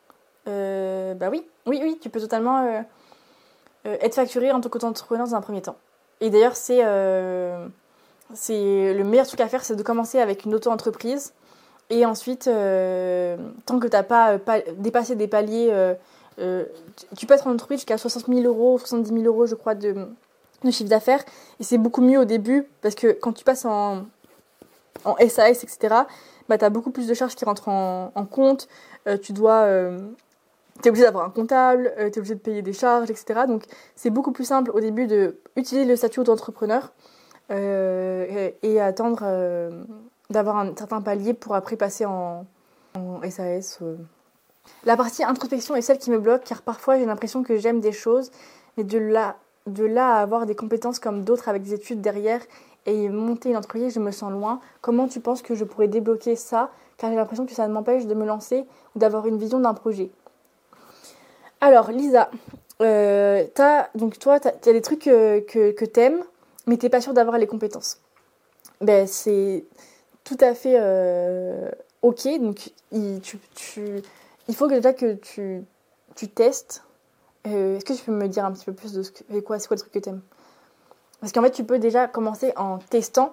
Oui, tu peux totalement être facturé en tant qu'auto-entrepreneur dans un premier temps. Et d'ailleurs, c'est le meilleur truc à faire, c'est de commencer avec une auto-entreprise. Et ensuite, tant que tu n'as pas dépassé des paliers, tu peux être en entreprise jusqu'à 60 000 euros, 70 000 euros, je crois, de chiffre d'affaires. Et c'est beaucoup mieux au début parce que quand tu passes en SAS, etc., tu as beaucoup plus de charges qui rentrent en compte. Tu es obligé d'avoir un comptable, tu es obligé de payer des charges, etc. Donc, c'est beaucoup plus simple au début d'utiliser le statut d'entrepreneur et attendre d'avoir un certain palier pour après passer en SAS. La partie introspection est celle qui me bloque car parfois j'ai l'impression que j'aime des choses, mais de là à avoir des compétences comme d'autres avec des études derrière et monter une entreprise, je me sens loin. Comment tu penses que je pourrais débloquer ça? Car j'ai l'impression que ça m'empêche de me lancer ou d'avoir une vision d'un projet. Alors Lisa, t'as des trucs que t'aimes, mais t'es pas sûre d'avoir les compétences. C'est tout à fait ok. Donc il faut déjà que tu testes. Est-ce que tu peux me dire un petit peu plus de c'est quoi le truc que t'aimes? Parce qu'en fait, tu peux déjà commencer en testant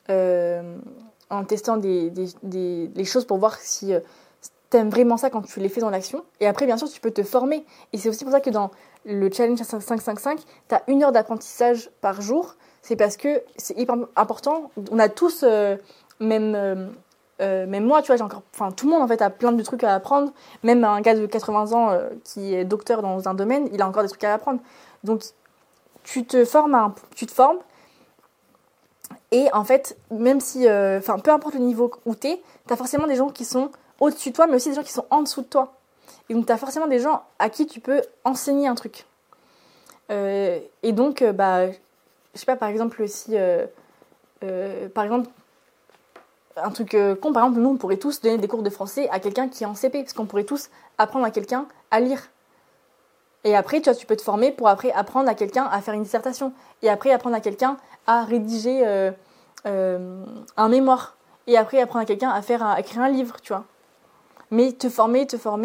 des choses pour voir si t'aimes vraiment ça quand tu les fais dans l'action. Et après, bien sûr, tu peux te former. Et c'est aussi pour ça que dans le challenge 555, t'as 1 heure d'apprentissage par jour. C'est parce que c'est hyper important. On a tous, même moi, tu vois, tout le monde en fait a plein de trucs à apprendre. Même un gars de 80 ans qui est docteur dans un domaine, il a encore des trucs à apprendre. Donc, tu te formes. Et en fait, même si, peu importe le niveau où t'es, t'as forcément des gens qui sont au-dessus de toi, mais aussi des gens qui sont en dessous de toi. Et donc, t'as forcément des gens à qui tu peux enseigner un truc. Et donc, je sais pas, par exemple, si... par exemple, un truc con, par exemple, nous, on pourrait tous donner des cours de français à quelqu'un qui est en CP, parce qu'on pourrait tous apprendre à quelqu'un à lire. Et après, tu vois, tu peux te former pour après apprendre à quelqu'un à faire une dissertation. Et après, apprendre à quelqu'un à rédiger un mémoire. Et après, apprendre à quelqu'un à écrire un livre, tu vois. Mais te former,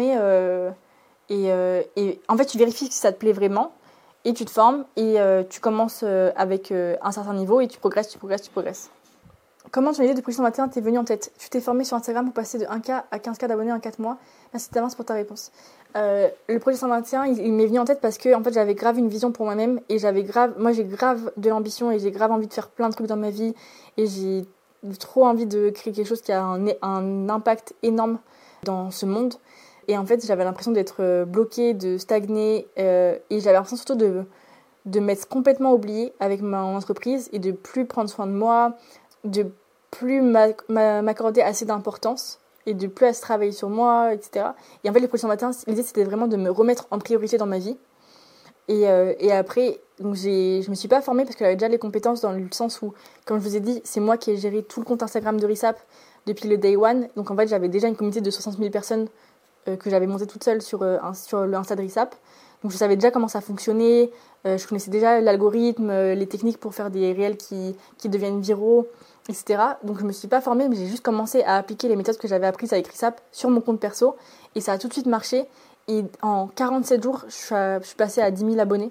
et en fait, tu vérifies si ça te plaît vraiment. Et tu te formes et tu commences avec un certain niveau et tu progresses. Comment ton idée de Projet 121 t'est venue en tête? Tu t'es formé sur Instagram pour passer de 1K à 15K d'abonnés en 4 mois. Merci d'avance pour ta réponse. Le projet 121, il m'est venu en tête parce que en fait, j'avais grave une vision pour moi-même et j'ai grave de l'ambition et j'ai grave envie de faire plein de trucs dans ma vie et j'ai trop envie de créer quelque chose qui a un impact énorme dans ce monde. Et en fait, j'avais l'impression d'être bloquée, de stagner et j'avais l'impression surtout de m'être complètement oubliée avec mon entreprise et de plus prendre soin de moi, de plus m'accorder assez d'importance et de plus assez travailler sur moi, etc. Et en fait, le projet 121, l'idée c'était vraiment de me remettre en priorité dans ma vie. Et après, donc je me suis pas formée parce que j'avais déjà les compétences dans le sens où, comme je vous ai dit, c'est moi qui ai géré tout le compte Instagram de Risap depuis le day one. Donc en fait, j'avais déjà une communauté de 60 000 personnes que j'avais montée toute seule sur le Insta de Risap. Donc je savais déjà comment ça fonctionnait, je connaissais déjà l'algorithme, les techniques pour faire des réels qui deviennent viraux, etc. Donc je me suis pas formée, mais j'ai juste commencé à appliquer les méthodes que j'avais apprises avec Risap sur mon compte perso. Et ça a tout de suite marché. Et en 47 jours, je suis passée à 10 000 abonnés.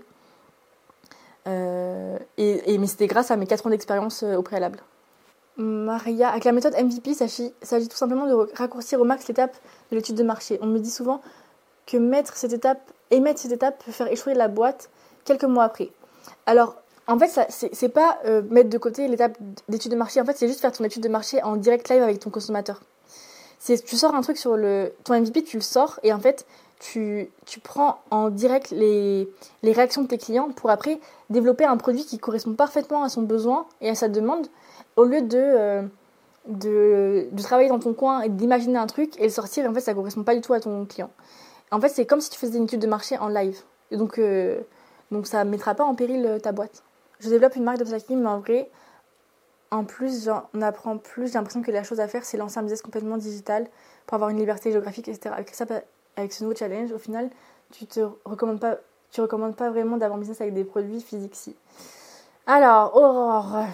Mais c'était grâce à mes 4 ans d'expérience au préalable. Maria, avec la méthode MVP, il s'agit tout simplement de raccourcir au max l'étape de l'étude de marché. On me dit souvent que émettre cette étape peut faire échouer la boîte quelques mois après. Alors, en fait, c'est pas mettre de côté l'étape d'étude de marché. En fait, c'est juste faire ton étude de marché en direct live avec ton consommateur. Tu sors un truc sur ton MVP, tu le sors et en fait, tu prends en direct les réactions de tes clients pour après développer un produit qui correspond parfaitement à son besoin et à sa demande au lieu de de travailler dans ton coin et d'imaginer un truc et le sortir, et en fait, ça correspond pas du tout à ton client. En fait, c'est comme si tu faisais une étude de marché en live. Et donc ça ne mettra pas en péril ta boîte. Je développe une marque d'upcycling, mais en vrai, en plus, on apprend plus. J'ai l'impression que la chose à faire, c'est lancer un business complètement digital pour avoir une liberté géographique, etc. Avec ce nouveau challenge, au final, tu recommandes pas vraiment d'avoir un business avec des produits physiques. Si. Alors, Aurore.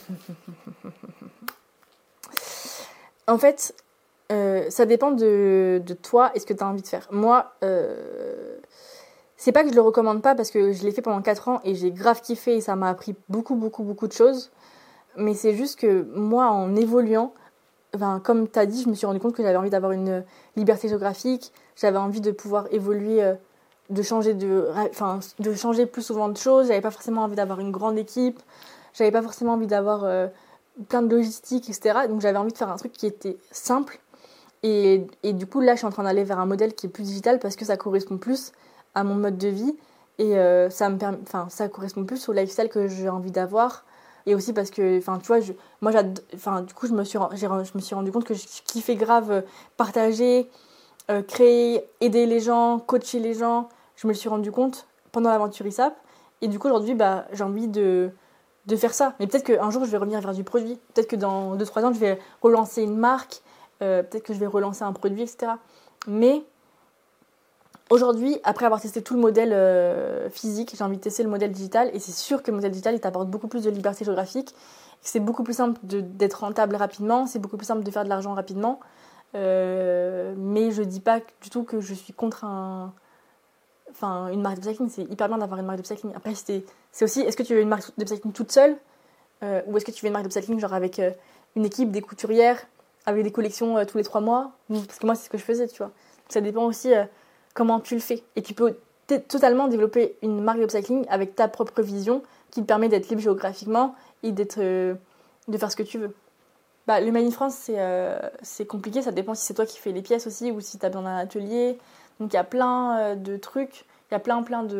En fait, ça dépend de toi et ce que tu as envie de faire. Moi, c'est pas que je le recommande pas parce que je l'ai fait pendant 4 ans et j'ai grave kiffé et ça m'a appris beaucoup, beaucoup, beaucoup de choses. Mais c'est juste que moi, en évoluant, comme tu as dit, je me suis rendu compte que j'avais envie d'avoir une liberté géographique. J'avais envie de pouvoir évoluer, de changer plus souvent de choses. J'avais pas forcément envie d'avoir une grande équipe. J'avais pas forcément envie d'avoir plein de logistique, etc. Donc j'avais envie de faire un truc qui était simple. Et du coup, là, je suis en train d'aller vers un modèle qui est plus digital parce que ça correspond plus à mon mode de vie. Et ça correspond plus au lifestyle que j'ai envie d'avoir. Et aussi parce que, tu vois, du coup, je me suis rendu compte que je kiffais grave partager, créer, aider les gens, coacher les gens. Je me le suis rendu compte pendant l'aventure ISAP. Et du coup, aujourd'hui, j'ai envie de faire ça. Mais peut-être qu'un jour, je vais revenir vers du produit. Peut-être que dans 2-3 ans, je vais relancer une marque. Peut-être que je vais relancer un produit, etc. Mais aujourd'hui, après avoir testé tout le modèle physique, j'ai envie de tester le modèle digital. Et c'est sûr que le modèle digital, il t'apporte beaucoup plus de liberté géographique. C'est beaucoup plus simple d'être rentable rapidement. C'est beaucoup plus simple de faire de l'argent rapidement. Mais je dis pas du tout que je suis contre une marque d'upcycling. C'est hyper bien d'avoir une marque d'upcycling. Après, c'est aussi, est-ce que tu veux une marque d'upcycling toute seule ou est-ce que tu veux une marque d'upcycling genre avec une équipe, des couturières, avec des collections tous les 3 mois? Parce que moi, c'est ce que je faisais, tu vois. Ça dépend aussi comment tu le fais. Et tu peux totalement développer une marque d'upcycling avec ta propre vision qui te permet d'être libre géographiquement et de faire ce que tu veux. Le Made in France, c'est compliqué. Ça dépend si c'est toi qui fais les pièces aussi ou si tu as besoin d'un atelier. Donc, il y a plein de trucs. Il y a plein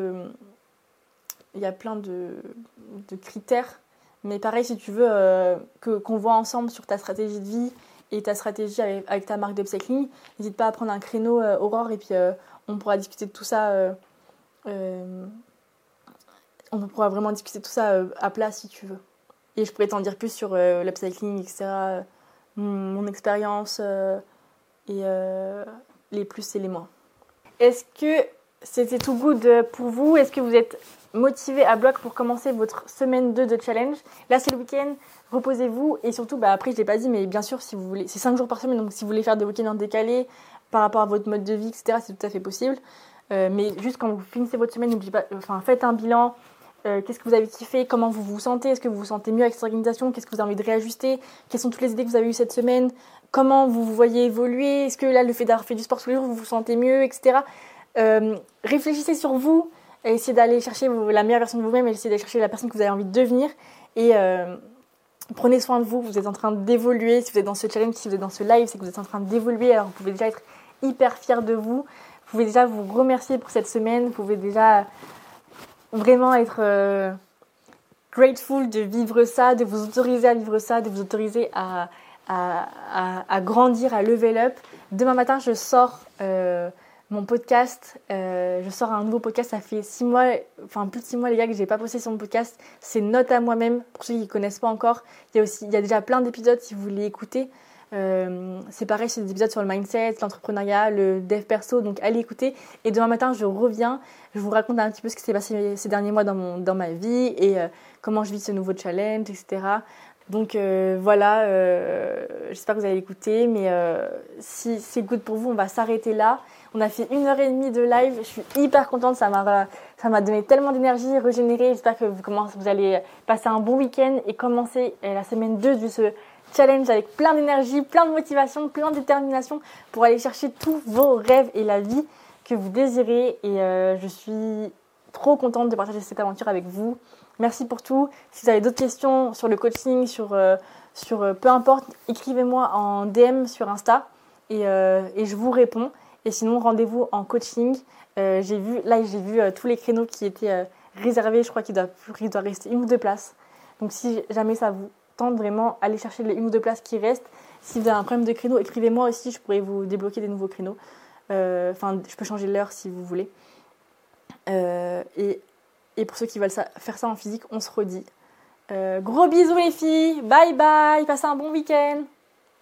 de critères. Mais pareil, si tu veux qu'on voit ensemble sur ta stratégie de vie et ta stratégie avec ta marque d'upcycling, n'hésite pas à prendre un créneau, Aurore, et puis on pourra discuter de tout ça. On pourra vraiment discuter de tout ça à plat si tu veux. Et je pourrais t'en dire plus sur l'upcycling, etc. Mon expérience et les plus et les moins. Est-ce que c'était tout good pour vous? Est-ce que vous êtes motivé à bloc pour commencer votre semaine 2 de challenge? Là, c'est le week-end, reposez-vous. Et surtout, après, je ne l'ai pas dit, mais bien sûr, si vous voulez, c'est 5 jours par semaine. Donc, si vous voulez faire des week-ends en décalé par rapport à votre mode de vie, etc., c'est tout à fait possible. Mais juste quand vous finissez votre semaine, n'oubliez pas, faites un bilan. Qu'est-ce que vous avez kiffé? Comment vous vous sentez? Est-ce que vous vous sentez mieux avec cette organisation? Qu'est-ce que vous avez envie de réajuster? Quelles sont toutes les idées que vous avez eues cette semaine? Comment vous vous voyez évoluer? Est-ce que là, le fait d'avoir fait du sport tous les jours, vous vous sentez mieux, etc. Réfléchissez sur vous, essayez d'aller chercher la meilleure version de vous-même et essayez d'aller chercher la personne que vous avez envie de devenir. Et prenez soin de vous. Vous êtes en train d'évoluer. Si vous êtes dans ce challenge, si vous êtes dans ce live, c'est que vous êtes en train d'évoluer. Alors, vous pouvez déjà être hyper fiers de vous. Vous pouvez déjà vous remercier pour cette semaine. Vous pouvez déjà vraiment être grateful de vivre ça, de vous autoriser à vivre ça, de vous autoriser à grandir, à level up. Demain matin, je sors mon podcast. Je sors un nouveau podcast. Ça fait 6 mois, plus de 6 mois les gars que j'ai pas posté sur mon podcast. C'est Note à moi-même pour ceux qui ne connaissent pas encore. Il y a déjà plein d'épisodes si vous voulez écouter. C'est pareil, c'est des épisodes sur le mindset, l'entrepreneuriat, le dev perso, donc allez écouter. Et demain matin, je reviens, je vous raconte un petit peu ce qui s'est passé ces derniers mois dans ma vie et comment je vis ce nouveau challenge, etc. Donc voilà, j'espère que vous allez l'écouter, mais si c'est good pour vous, on va s'arrêter là. On a fait 1h30 de live, je suis hyper contente, ça m'a donné tellement d'énergie, régénéré. J'espère que vous allez passer un bon week-end et commencer la semaine 2 de ce challenge avec plein d'énergie, plein de motivation, plein de détermination pour aller chercher tous vos rêves et la vie que vous désirez. Et je suis trop contente de partager cette aventure avec vous. Merci pour tout. Si vous avez d'autres questions sur le coaching, sur peu importe, écrivez-moi en DM sur Insta et je vous réponds. Et sinon, rendez-vous en coaching. J'ai vu tous les créneaux qui étaient réservés. Je crois qu'il doit rester 1 ou 2 places. Donc si jamais ça vous tente vraiment, allez chercher les 1 ou 2 places qui restent. Si vous avez un problème de créneau, écrivez-moi aussi, je pourrais vous débloquer des nouveaux créneaux. Enfin, je peux changer l'heure si vous voulez. Et pour ceux qui veulent faire ça en physique, on se redit. Gros bisous les filles, bye bye, passez un bon week-end.